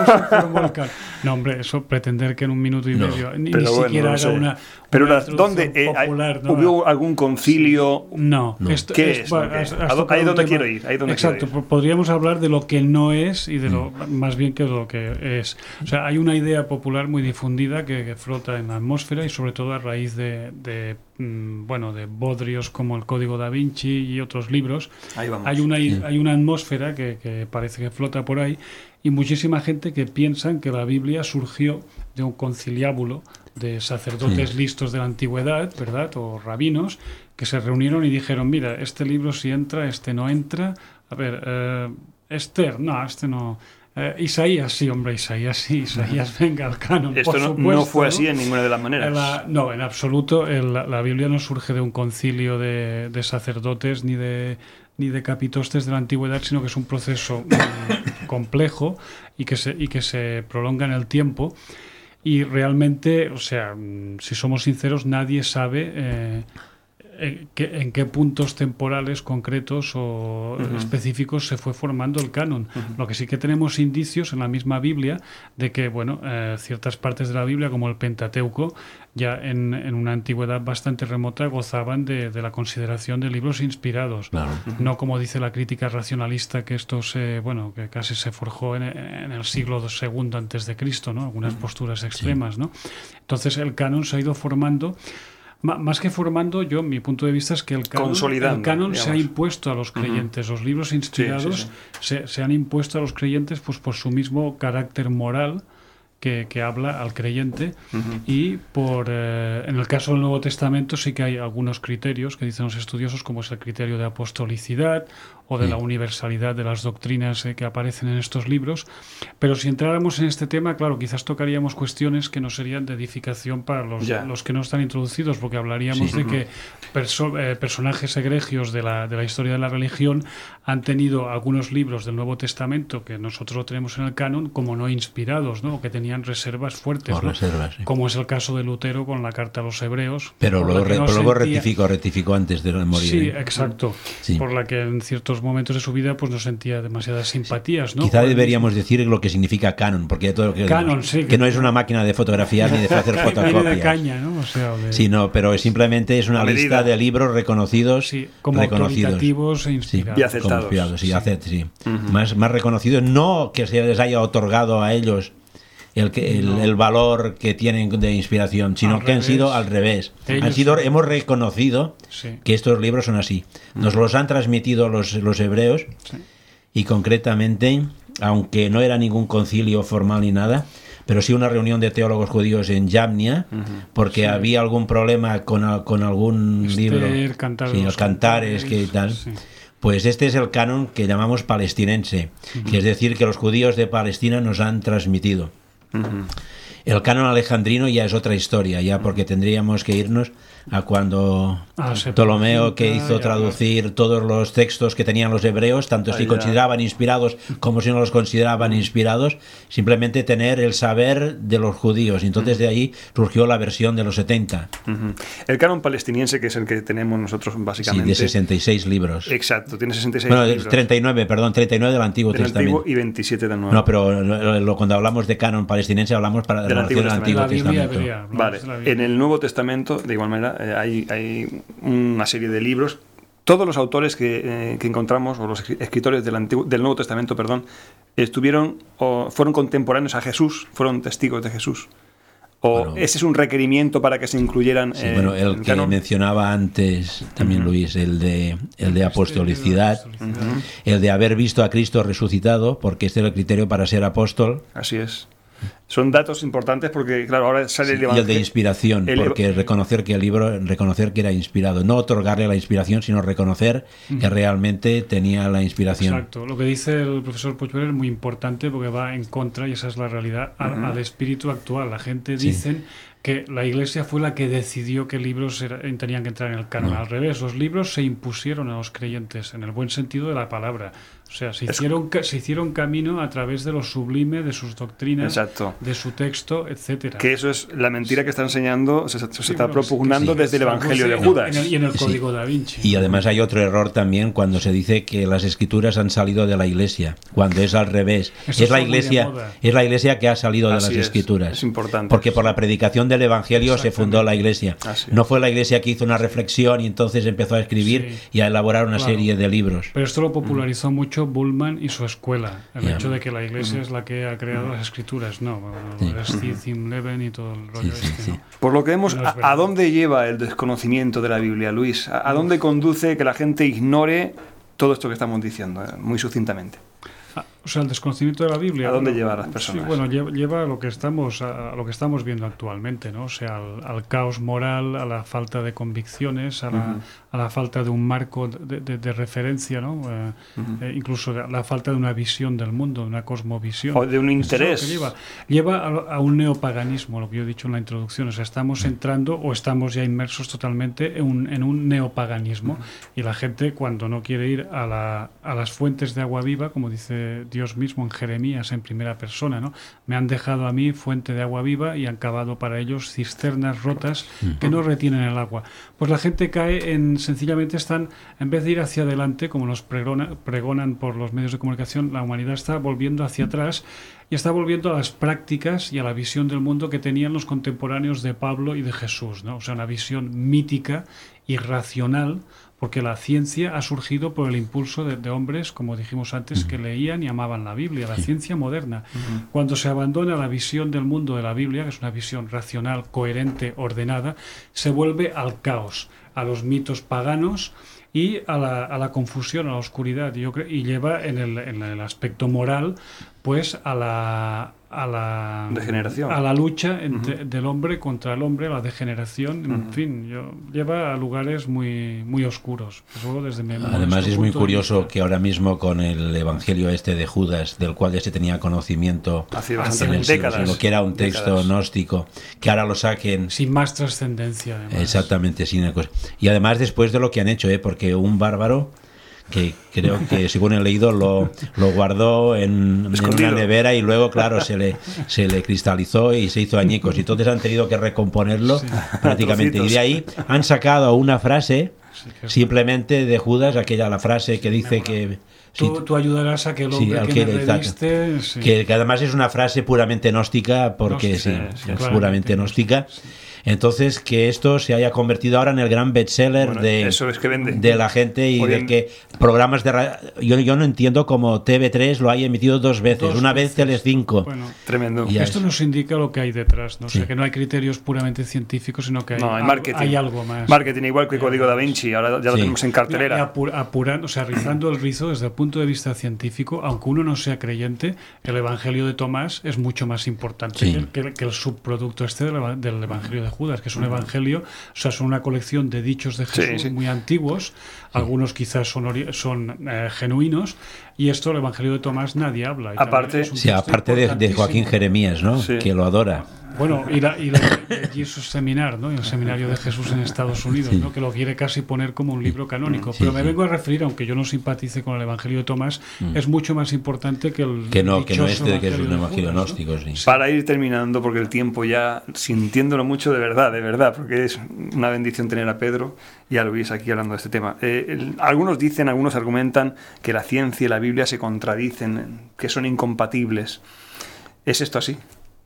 No, hombre, eso pretender que en un minuto y no, medio ni, pero ni bueno, siquiera no haga sé. una. Pero una las, ¿dónde? Eh, popular, hay, ¿Hubo no, algún concilio? No. no. Esto, ¿Qué es? es? Bueno, es? Ahí donde quiero ir. Ahí donde Exacto. Quiero ir. Podríamos hablar de lo que no es y de lo mm. más bien que de lo que es. O sea, hay una idea popular muy difundida que, que flota en la atmósfera y sobre todo a raíz de, de bueno, de bodrios como el Código Da Vinci y otros libros. Ahí vamos. Hay una, sí. hay una atmósfera que, que parece que flota por ahí y muchísima gente que piensa que la Biblia surgió de un conciliábulo de sacerdotes sí. listos de la antigüedad, ¿verdad? O rabinos, que se reunieron y dijeron, mira, este libro sí entra, este no entra. A ver, eh, Esther, no, este no. Eh, Isaías, sí, hombre, Isaías, sí, Isaías, venga, al canon. Esto por no, supuesto, no fue así ¿no? en ninguna de las maneras. La, no, en absoluto. El, la Biblia no surge de un concilio de, de sacerdotes ni de, ni de capitostes de la antigüedad, sino que es un proceso muy complejo y que, se, y que se prolonga en el tiempo. Y realmente, o sea, si somos sinceros, nadie sabe... Eh, En qué, en qué puntos temporales concretos o uh-huh. específicos se fue formando el canon. Uh-huh. Lo que sí que tenemos indicios en la misma Biblia de que, bueno, eh, ciertas partes de la Biblia, como el Pentateuco, ya en, en una antigüedad bastante remota gozaban de, de la consideración de libros inspirados. Claro. Uh-huh. No como dice la crítica racionalista, que esto se, bueno, que casi se forjó en, en el siglo segundo antes de Cristo, ¿no? Algunas uh-huh. posturas extremas, sí. ¿no? Entonces el canon se ha ido formando. Más que formando, yo, mi punto de vista es que el canon, el canon se ha impuesto a los creyentes. Uh-huh. Los libros inspirados sí, sí, sí. Se, se han impuesto a los creyentes pues por su mismo carácter moral que, que habla al creyente. Uh-huh. Y por eh, en el caso del Nuevo Testamento sí que hay algunos criterios que dicen los estudiosos, como es el criterio de apostolicidad o de sí. la universalidad de las doctrinas eh, que aparecen en estos libros. Pero si entráramos en este tema, claro, quizás tocaríamos cuestiones que no serían de edificación para los, los que no están introducidos, porque hablaríamos sí. de que perso- eh, personajes egregios de la, de la historia de la religión han tenido algunos libros del Nuevo Testamento que nosotros lo tenemos en el canon como no inspirados, ¿no? O que tenían reservas fuertes, ¿no? reservas, sí. Como es el caso de Lutero con la carta a los hebreos. Pero luego, re, no luego sentía... rectificó, rectificó antes de morir. Sí, ¿eh? exacto. Sí. Por la que en ciertos momentos de su vida pues no sentía demasiadas simpatías, ¿no? Quizá deberíamos decir lo que significa canon, porque todo lo que, canon, sí, que, que no es una máquina de fotografiar ni de hacer fotocopias. de caña, ¿no? O sea, de... Sí, no, pero simplemente es una lista de libros reconocidos, sí, como reconocidos, autoritativos e inspirados. Sí, y aceptados. Confiados, sí, sí. Acet, sí. Uh-huh. más, más reconocidos, no que se les haya otorgado a ellos el, que, el, no. el valor que tienen de inspiración, sino al que revés. Han sido al revés. Ellos han sido, sí. Hemos reconocido sí. que estos libros son así. Nos uh-huh. los han transmitido los, los hebreos sí. y concretamente, aunque no era ningún concilio formal ni nada, pero sí una reunión de teólogos judíos en Yamnia, uh-huh. porque sí. había algún problema con, con algún Esther, libro, cantar sí, los cantares, que tal. Sí. Pues este es el canon que llamamos palestinense, uh-huh. que es decir, que los judíos de Palestina nos han transmitido. Uh-huh. El canon alejandrino ya es otra historia, ya porque tendríamos que irnos a cuando ah, Ptolomeo, que hizo traducir todos los textos que tenían los hebreos, tanto si consideraban inspirados como si no los consideraban inspirados, simplemente tener el saber de los judíos. Y entonces de ahí surgió la versión de los setenta. Uh-huh. El canon palestiniense, que es el que tenemos nosotros básicamente. Sí, de sesenta y seis libros. Exacto, tiene sesenta y seis bueno, libros. treinta y nueve, perdón, treinta y nueve del Antiguo del Testamento. Antiguo y veintisiete del Nuevo. No, pero lo, lo, cuando hablamos de canon palestinense hablamos para de del Antiguo del Testamento. Antiguo Testamento. Hebrea, vale, en el Nuevo Testamento, de igual manera, eh, hay, hay una serie de libros. Todos los autores que, eh, que encontramos, o los escritores del, Antiguo, del Nuevo Testamento, perdón, estuvieron o fueron contemporáneos a Jesús, fueron testigos de Jesús. O bueno, ese es un requerimiento para que se incluyeran. Sí, eh, bueno, el, el que canon. Mencionaba antes también uh-huh. Luis, el de el de apostolicidad, uh-huh. el de haber visto a Cristo resucitado, porque este era el criterio para ser apóstol. Así es. Son datos importantes porque, claro, ahora sale sí, el Evangelio. Y el de inspiración, el porque reconocer que el libro, reconocer que era inspirado, no otorgarle la inspiración, sino reconocer uh-huh. que realmente tenía la inspiración. Exacto, lo que dice el profesor Puigvert es muy importante porque va en contra, y esa es la realidad, al, uh-huh. al espíritu actual. La gente sí. dice que la Iglesia fue la que decidió qué libros era, tenían que entrar en el canon. No. Al revés, los libros se impusieron a los creyentes, en el buen sentido de la palabra. O sea, se hicieron, se hicieron camino a través de lo sublime de sus doctrinas, exacto. de su texto, etcétera. Que eso es la mentira que está enseñando, se, se sí, está bueno, propugnando sí, desde sí, el Evangelio sí, de Judas. En el, y en el sí. Código Da Vinci. Y además hay otro error también cuando se dice que las escrituras han salido de la Iglesia, cuando es al revés. Eso es la Iglesia, es la Iglesia que ha salido Así de las es, escrituras. Es importante. Porque por la predicación del Evangelio se fundó la Iglesia. No fue la Iglesia que hizo una reflexión y entonces empezó a escribir sí. y a elaborar una claro. serie de libros. Pero esto lo popularizó mm. mucho Bullman y su escuela, el yeah. hecho de que la Iglesia mm. es la que ha creado mm. las escrituras, no, sí. es Cizim Leven y todo el rollo sí, sí, este, sí. ¿no? Por lo que vemos, no a, ¿a dónde lleva el desconocimiento de la Biblia, Luis? ¿A, a dónde conduce que la gente ignore todo esto que estamos diciendo, eh? Muy sucintamente? O sea, el desconocimiento de la Biblia. ¿A dónde bueno, lleva a las personas? Sí, bueno, lleva, lleva a lo que estamos a, a lo que estamos viendo actualmente, ¿no? O sea, al, al caos moral, a la falta de convicciones, a la, uh-huh. a la falta de un marco de, de, de referencia, ¿no? Eh, uh-huh. eh, incluso a la falta de una visión del mundo, de una cosmovisión. O de un interés. Es lleva lleva a, a un neopaganismo, lo que yo he dicho en la introducción. O sea, estamos entrando o estamos ya inmersos totalmente en un, en un neopaganismo. Uh-huh. Y la gente, cuando no quiere ir a, la, a las fuentes de agua viva, como dice Dios mismo en Jeremías en primera persona, ¿no? Me han dejado a mí fuente de agua viva y han cavado para ellos cisternas rotas que no retienen el agua. Pues la gente cae en, sencillamente están, en vez de ir hacia adelante, como nos pregona, pregonan por los medios de comunicación, la humanidad está volviendo hacia atrás y está volviendo a las prácticas y a la visión del mundo que tenían los contemporáneos de Pablo y de Jesús, ¿no? O sea, una visión mítica, irracional, porque la ciencia ha surgido por el impulso de, de hombres, como dijimos antes, uh-huh. que leían y amaban la Biblia, la ciencia moderna. Uh-huh. Cuando se abandona la visión del mundo de la Biblia, que es una visión racional, coherente, ordenada, se vuelve al caos, a los mitos paganos y a la, a la confusión, a la oscuridad. Y, yo creo, y lleva en el, en el aspecto moral, pues a la... a la degeneración, a la lucha entre, uh-huh. del hombre contra el hombre, la degeneración, uh-huh. en fin, yo, lleva a lugares muy muy oscuros. Eso desde mi Además es muy curioso que ahora mismo con el evangelio este de Judas, del cual ya se tenía conocimiento hace bastantes décadas, lo que era un texto décadas. gnóstico, que ahora lo saquen sin más trascendencia, además. Exactamente, sin cosa. Y además después de lo que han hecho, ¿eh? Porque un bárbaro que creo que, según he leído, lo, lo guardó en, en una nevera y luego, claro, se le, se le cristalizó y se hizo añicos. Y entonces han tenido que recomponerlo sí. prácticamente. Y de ahí han sacado una frase simplemente de Judas, aquella la frase que dice que... Tú, tú ayudarás a que el hombre sí, que, que me rediste... Sí. Que, que además es una frase puramente gnóstica, porque no, sí, sí, sí, es puramente gnóstica. Sí. Entonces, que esto se haya convertido ahora en el gran bestseller bueno, de, eso es que vende. de la gente y Hoy de en... que programas de radio... Yo, yo no entiendo cómo T V tres lo haya emitido dos veces. Dos una veces. vez Telecinco. Bueno, tremendo. Y esto es... nos indica lo que hay detrás, ¿no? Sí. O sea, que no hay criterios puramente científicos, sino que hay, no, hay, marketing. hay algo más. Marketing, igual que Código Da Vinci, ahora ya lo sí. tenemos en cartelera. Y apur, apurando, o sea, rizando el rizo desde el punto de vista científico, aunque uno no sea creyente, el Evangelio de Tomás es mucho más importante sí. que, que, que el subproducto este del, del Evangelio de Judas, que es un uh-huh. evangelio. O sea, son una colección de dichos de Jesús sí, sí. muy antiguos, algunos quizás son, ori- son eh, genuinos, y esto, el Evangelio de Tomás, nadie habla. Y aparte sí, aparte de, de Joaquín Jeremías, ¿no? Sí. Que lo adora. Bueno, y, la, y la, de Jesus Seminar, ¿no? El Seminario de Jesús en Estados Unidos, sí. ¿no? Que lo quiere casi poner como un libro canónico. Sí, Pero me sí. vengo a referir, aunque yo no simpatice con el Evangelio de Tomás, mm. es mucho más importante que el que no, que no este, que es un Evangelio gnóstico. ¿no? Sí. Para ir terminando, porque el tiempo ya, sintiéndolo mucho de verdad, de verdad, porque es una bendición tener a Pedro y a Luis aquí hablando de este tema. Eh, el, algunos dicen, algunos argumentan que la ciencia y la Biblia se contradicen, que son incompatibles. ¿Es esto así?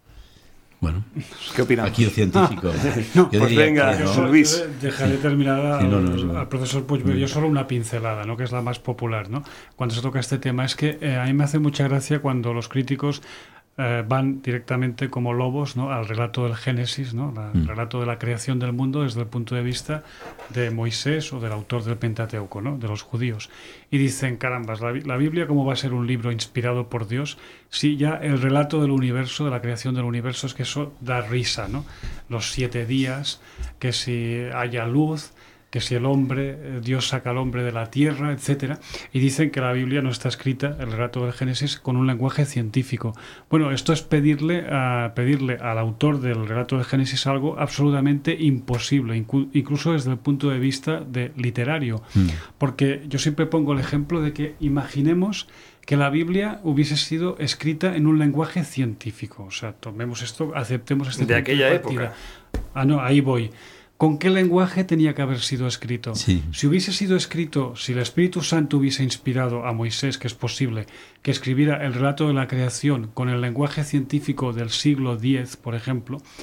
Bueno, ¿qué opinas? Aquí el científico. no, yo pues venga, que, ¿no? Luis. Dejaré terminar al, sí, no, no, no. al profesor Puigvert. Yo solo una pincelada, ¿no? Que es la más popular, ¿no? Cuando se toca este tema es que eh, a mí me hace mucha gracia cuando los críticos eh, van directamente como lobos, ¿no? Al relato del Génesis, ¿no? La, mm. El relato de la creación del mundo desde el punto de vista de Moisés o del autor del Pentateuco, ¿no? De los judíos. Y dicen, carambas, la, la Biblia, ¿cómo va a ser un libro inspirado por Dios? Si ya el relato del universo, de la creación del universo, es que eso da risa, ¿no? Los siete días, que si haya luz, que si el hombre, Dios saca al hombre de la tierra, etcétera. Y dicen que la Biblia no está escrita, el relato del Génesis, con un lenguaje científico. Bueno, esto es pedirle, a, pedirle al autor del relato del Génesis algo absolutamente imposible, incu- incluso desde el punto de vista de literario. Mm. Porque yo siempre pongo el ejemplo de que imaginemos que la Biblia hubiese sido escrita en un lenguaje científico. O sea, tomemos esto, aceptemos este de aquella de época. Ah, no, ahí voy. ¿Con qué lenguaje tenía que haber sido escrito? Sí. Si hubiese sido escrito, si el Espíritu Santo hubiese inspirado a Moisés, que es posible, que escribiera el relato de la creación con el lenguaje científico del siglo diez, por ejemplo,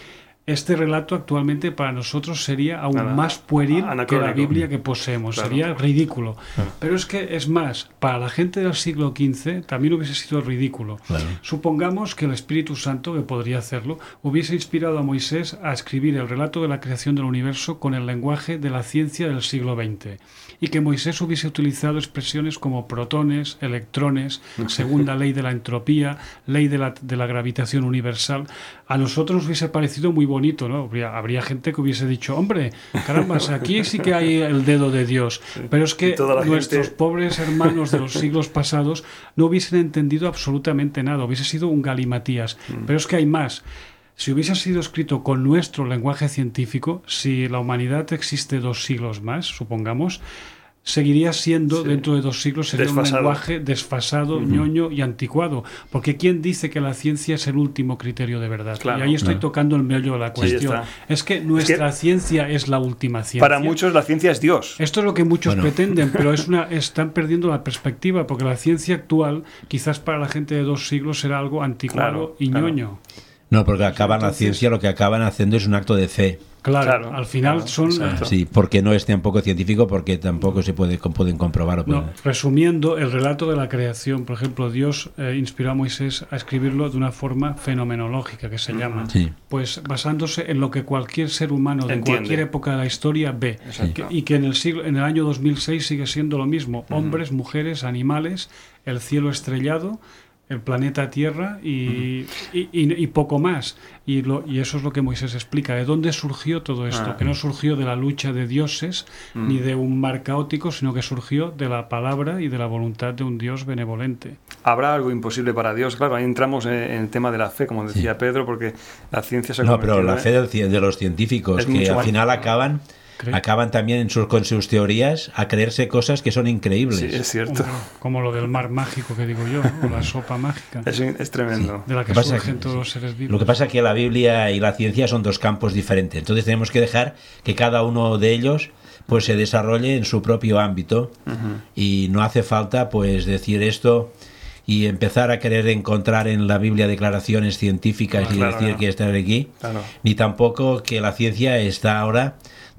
este relato actualmente para nosotros sería aún Nada, más pueril anacrónico. que la Biblia que poseemos, Claro. sería ridículo. Claro. Pero es que es más, para la gente del siglo quince también hubiese sido ridículo. Claro. Supongamos que el Espíritu Santo, que podría hacerlo, hubiese inspirado a Moisés a escribir el relato de la creación del universo con el lenguaje de la ciencia del siglo veinte, y que Moisés hubiese utilizado expresiones como protones, electrones, segunda ley de la entropía, ley de la, de la gravitación universal. A nosotros nos hubiese parecido muy bonito, ¿no? Habría, habría gente que hubiese dicho, hombre, caramba, aquí sí que hay el dedo de Dios. Pero es que nuestros gente... pobres hermanos de los siglos pasados no hubiesen entendido absolutamente nada, hubiese sido un galimatías. Mm. Pero es que hay más. Si hubiese sido escrito con nuestro lenguaje científico, si la humanidad existe dos siglos más, supongamos, seguiría siendo, sí. dentro de dos siglos, sería desfasado. Un lenguaje desfasado, uh-huh. ñoño y anticuado. Porque ¿quién dice que la ciencia es el último criterio de verdad? Claro, y ahí estoy claro. tocando el meollo de la cuestión. Sí, es que nuestra es que ciencia es la última ciencia. Para muchos la ciencia es Dios. Esto es lo que muchos bueno. pretenden, pero es una, están perdiendo la perspectiva, porque la ciencia actual, quizás para la gente de dos siglos, será algo anticuado claro, y claro. ñoño. No, porque acaban Entonces, la ciencia, lo que acaban haciendo es un acto de fe. Claro, claro al final claro, son... exacto. Sí, porque no es tampoco científico, porque tampoco se puede pueden comprobar. No, resumiendo, el relato de la creación, por ejemplo, Dios eh, inspiró a Moisés a escribirlo de una forma fenomenológica, que se llama. Sí. Pues basándose en lo que cualquier ser humano de Entiende. Cualquier época de la historia ve. Que, y que en el siglo, en el año dos mil seis sigue siendo lo mismo. Uh-huh. Hombres, mujeres, animales, el cielo estrellado, el planeta Tierra y, uh-huh. y, y, y poco más. Y, lo, y eso es lo que Moisés explica. ¿De dónde surgió todo esto? Ah. Que no surgió de la lucha de dioses uh-huh. ni de un mar caótico, sino que surgió de la palabra y de la voluntad de un Dios benevolente. ¿Habrá algo imposible para Dios? Claro, ahí entramos en el tema de la fe, como decía sí. Pedro, porque la ciencia se ha No, pero la fe del, de los científicos, que al final acaban... ¿Cree? Acaban también en sus, con sus teorías a creerse cosas que son increíbles. Sí, es cierto. Como, como lo del mar mágico que digo yo, ¿no? O la sopa mágica. Es, es tremendo. Sí. De la que, que surgen todos los seres vivos. Lo que pasa es que la Biblia y la ciencia son dos campos diferentes. Entonces tenemos que dejar que cada uno de ellos pues se desarrolle en su propio ámbito. Uh-huh. Y no hace falta pues decir esto y empezar a querer encontrar en la Biblia declaraciones científicas ah, y claro, decir claro. que está aquí. Claro. Ni tampoco que la ciencia está ahora...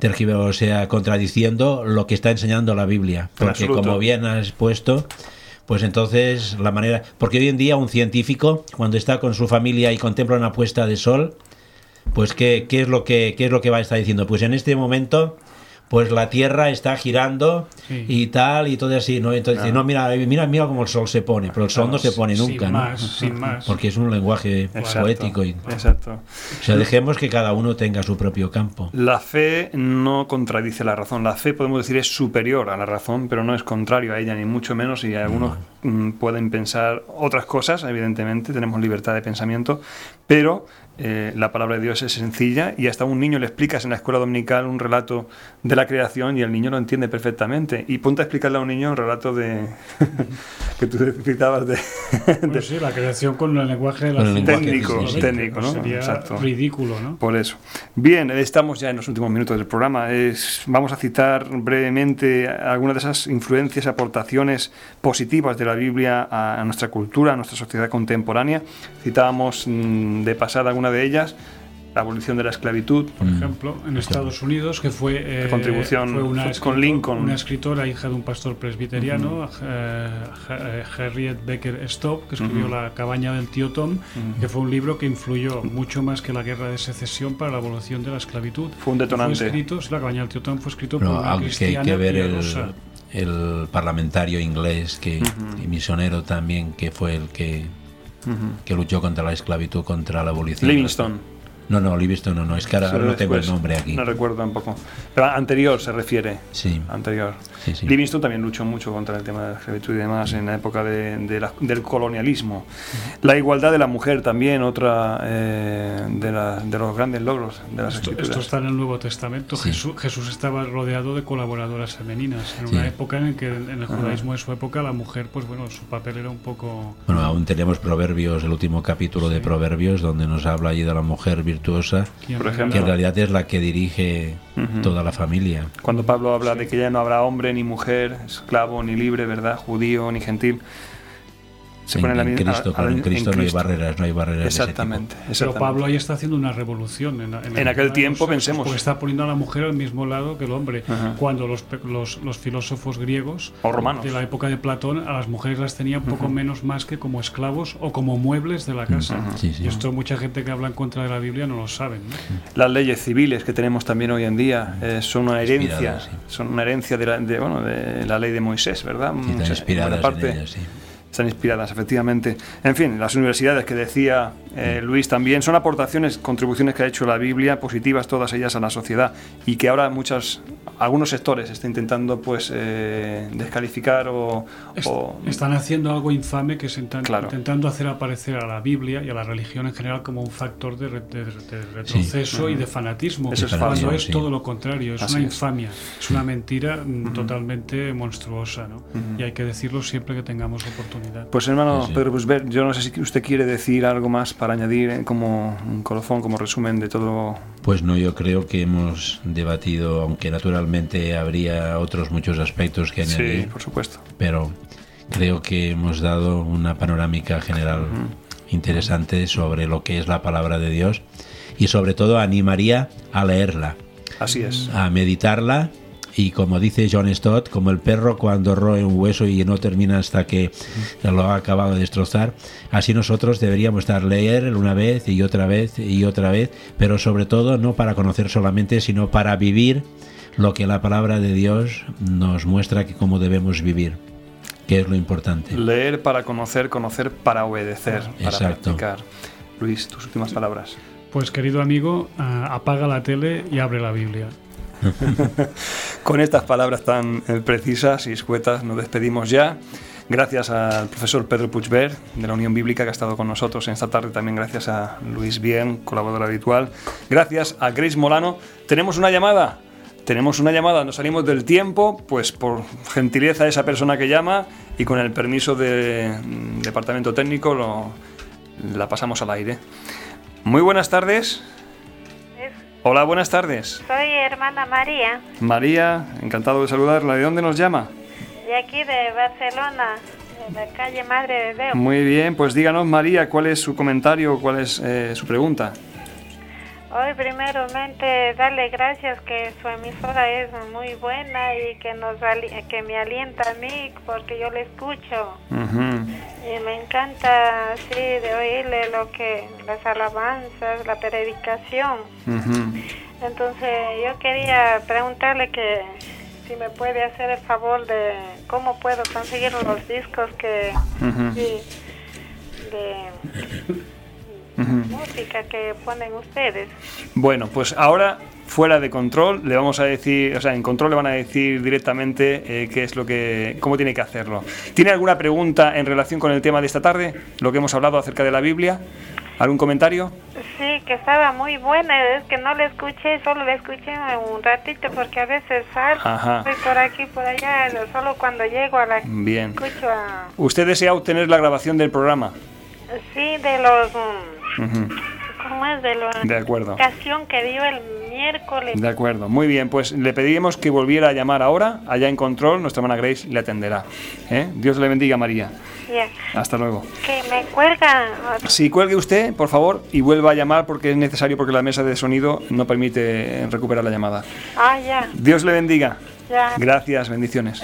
o sea, contradiciendo lo que está enseñando la Biblia, porque como bien has puesto, pues entonces la manera, porque hoy en día un científico cuando está con su familia y contempla una puesta de sol, pues qué, qué es lo que qué es lo que va a estar diciendo, pues en este momento pues la Tierra está girando sí. y tal y todo así, ¿no? Entonces, no, no mira, mira, mira cómo el sol se pone, pero el sol no, no se pone nunca, sin ¿no? Más, sin más. Porque es un lenguaje exacto, poético y exacto. O sea, dejemos que cada uno tenga su propio campo. La fe no contradice la razón. La fe, podemos decir, es superior a la razón, pero no es contrario a ella, ni mucho menos. Y algunos no. pueden pensar otras cosas, evidentemente, tenemos libertad de pensamiento, pero eh, la palabra de Dios es sencilla y hasta a un niño le explicas en la escuela dominical un relato de la creación y el niño lo entiende perfectamente. Y ponte a explicarle a un niño un relato de que tú citabas de, de bueno, sí, la creación con el lenguaje de la el ciencia técnico, sí, técnico, ¿no? Sería exacto. ridículo, ¿no? Por eso. Bien, estamos ya en los últimos minutos del programa. Es, vamos a citar brevemente algunas de esas influencias, aportaciones positivas de la Biblia a, a nuestra cultura, a nuestra sociedad contemporánea. Citábamos mmm, de pasada alguna de ellas. La abolición de la esclavitud, por mm. ejemplo, en Estados Unidos, que fue, eh, contribución fue una, con escritor, Lincoln. una escritora, hija de un pastor presbiteriano, uh-huh. eh, Harriet Beecher Stowe, que escribió uh-huh. La cabaña del tío Tom, uh-huh. que fue un libro que influyó mucho más que la guerra de secesión para la abolición de la esclavitud. Fue un detonante. Fue escrito, sí, la cabaña del tío Tom fue escrito no, por una cristiana hay que ver el, piadosa. el parlamentario inglés que, uh-huh. y misionero también, que fue el que, uh-huh. que luchó contra la esclavitud, contra la abolición. Livingstone. No, no, Livingstone no, no, es que ahora no tengo el nombre aquí. No recuerdo tampoco. Pero anterior se refiere. Sí. Anterior. Sí, sí. Livingstone también luchó mucho contra el tema de la esclavitud y demás en la época de, de la, del colonialismo. Uh-huh. La igualdad de la mujer también, otra eh, de, la, de los grandes logros de las esto, escrituras. Esto está en el Nuevo Testamento. Sí. Jesús, Jesús estaba rodeado de colaboradoras femeninas. En sí. una época en que en el judaísmo uh-huh. de su época la mujer, pues bueno, su papel era un poco... Bueno, aún tenemos Proverbios, el último capítulo sí. de Proverbios, donde nos habla allí de la mujer virtuosa. Por ejemplo, que en realidad es la que dirige uh-huh. toda la familia. Cuando Pablo habla sí. de que ya no habrá hombre ni mujer, esclavo ni libre, ¿verdad? Judío ni gentil. Se en, pone la en misma- Cristo, a- a- con en Cristo no hay Cristo. barreras, no hay barreras de ese Exactamente, tipo. Pero exactamente. Pablo ahí está haciendo una revolución. En, en, En aquel tiempo, pues, pensemos. Porque está poniendo a la mujer al mismo lado que el hombre. Ajá. Cuando los, pe- los, los filósofos griegos O romanos. de la época de Platón, a las mujeres las tenía poco menos más que como esclavos o como muebles de la casa. Sí, sí. Y esto mucha gente que habla en contra de la Biblia no lo saben, ¿no? Las leyes civiles que tenemos también hoy en día eh, son una herencia, Inspiradas, sí. son una herencia de la, de, bueno, de la ley de Moisés, ¿verdad? Sí, están Mucha- inspiradas buena parte en ellas, sí. Están inspiradas, efectivamente. En fin, las universidades que decía eh, Luis también son aportaciones, contribuciones que ha hecho la Biblia, positivas todas ellas a la sociedad y que ahora muchas, algunos sectores están intentando pues eh, descalificar o, Est- o- Están haciendo algo infame que es intan- Claro. intentando hacer aparecer a la Biblia y a la religión en general como un factor de, re- de- de retroceso y de fanatismo, Eso es cuando falso, es sí. todo lo contrario, es Así una es. infamia, es una mentira mm, totalmente monstruosa, ¿no? Y hay que decirlo siempre que tengamos oportunidad. Pues hermano Sí, sí. Pedro Busbert, yo no sé si usted quiere decir algo más para añadir eh, como un colofón, como resumen de todo. Pues no, yo creo que hemos debatido, aunque naturalmente habría otros muchos aspectos que añadir, Sí, por supuesto. pero creo que hemos dado una panorámica general interesante sobre lo que es la palabra de Dios y sobre todo animaría a leerla, Así es. a meditarla y como dice John Stott, como el perro cuando roe un hueso y no termina hasta que lo ha acabado de destrozar, así nosotros deberíamos estar leer una vez y otra vez y otra vez, pero sobre todo no para conocer solamente, sino para vivir lo que la palabra de Dios nos muestra que cómo debemos vivir, que es lo importante. Leer para conocer, conocer para obedecer, para Exacto. practicar. Luis, tus últimas palabras. Pues querido amigo, ah, apaga la tele y abre la Biblia. Con estas palabras tan eh, precisas y escuetas nos despedimos ya. Gracias al profesor Pedro Puigvert de la Unión Bíblica que ha estado con nosotros en esta tarde. También gracias a Luis Bien, colaborador habitual. Gracias a Grace Molano. Tenemos una llamada. Tenemos una llamada. Nos salimos del tiempo, pues por gentileza de esa persona que llama y con el permiso del departamento técnico lo, la pasamos al aire. Muy buenas tardes. Hola, buenas tardes. Soy hermana María, María, encantado de saludarla. ¿De dónde nos llama? de aquí de Barcelona, de la calle Madre de Déu. Muy bien, pues díganos María, ¿cuál es su comentario, cuál es eh, su pregunta? Hoy primeramente darle gracias que su emisora es muy buena y que nos ali- que me alienta a mí porque yo le escucho. Ujú. Y me encanta así de oírle lo que las alabanzas, la predicación. Ujú. Entonces yo quería preguntarle que si me puede hacer el favor de cómo puedo conseguir los discos que Ujú. sí, de Ujú. música que ponen ustedes. Bueno, pues ahora fuera de control le vamos a decir, o sea, en control le van a decir directamente eh, qué es lo que, cómo tiene que hacerlo. ¿Tiene alguna pregunta en relación con el tema de esta tarde, lo que hemos hablado acerca de la Biblia? ¿Algún comentario? Sí, que estaba muy buena, es que no le escuché, solo le escuché un ratito porque a veces salgo, Ajá. estoy por aquí, por allá, solo cuando llego a la... Bien. Escucho a... ¿Usted desea obtener la grabación del programa? Sí, de los... mm, Ujú. ¿Cómo es? De la De acuerdo. ocasión que dio el miércoles. De acuerdo, muy bien, pues le pedimos que volviera a llamar ahora, allá en control, nuestra hermana Grace le atenderá. ¿Eh? Dios le bendiga, María. Ya. Hasta luego. Que me cuelga. Si cuelgue usted, por favor, y vuelva a llamar porque es necesario porque la mesa de sonido no permite recuperar la llamada. Ah, ya. Dios le bendiga. Ya. Gracias, bendiciones.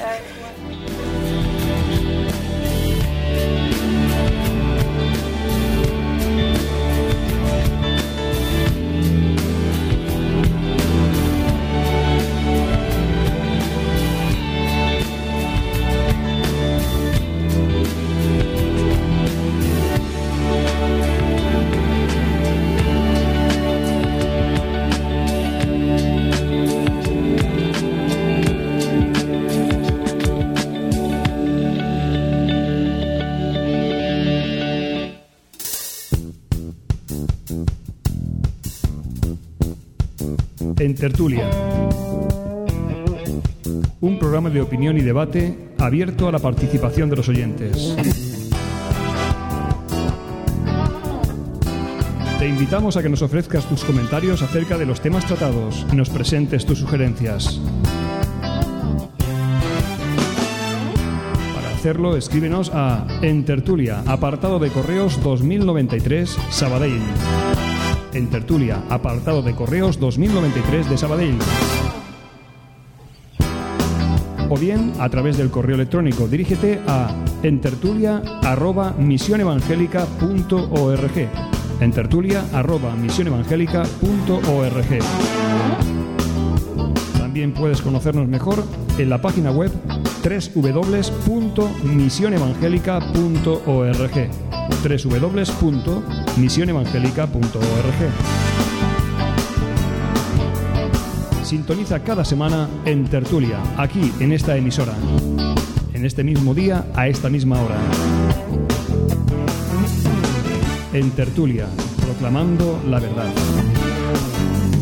En Tertulia. Un programa de opinión y debate abierto a la participación de los oyentes. Te invitamos a que nos ofrezcas tus comentarios acerca de los temas tratados y nos presentes tus sugerencias. Para hacerlo, escríbenos a En Tertulia, apartado de correos dos mil noventa y tres, Sabadell. En Tertulia, apartado de correos dos mil noventa y tres de Sabadell. O bien a través del correo electrónico, dirígete a entertulia arroba misionevangelica punto org. entertulia arroba misionevangelica punto org. También puedes conocernos mejor en la página web doble u doble u doble u punto misionevangelica punto org. doble u doble u doble u punto misionevangelica punto org. Sintoniza cada semana En Tertulia, aquí en esta emisora, en este mismo día, a esta misma hora. En Tertulia, proclamando la verdad.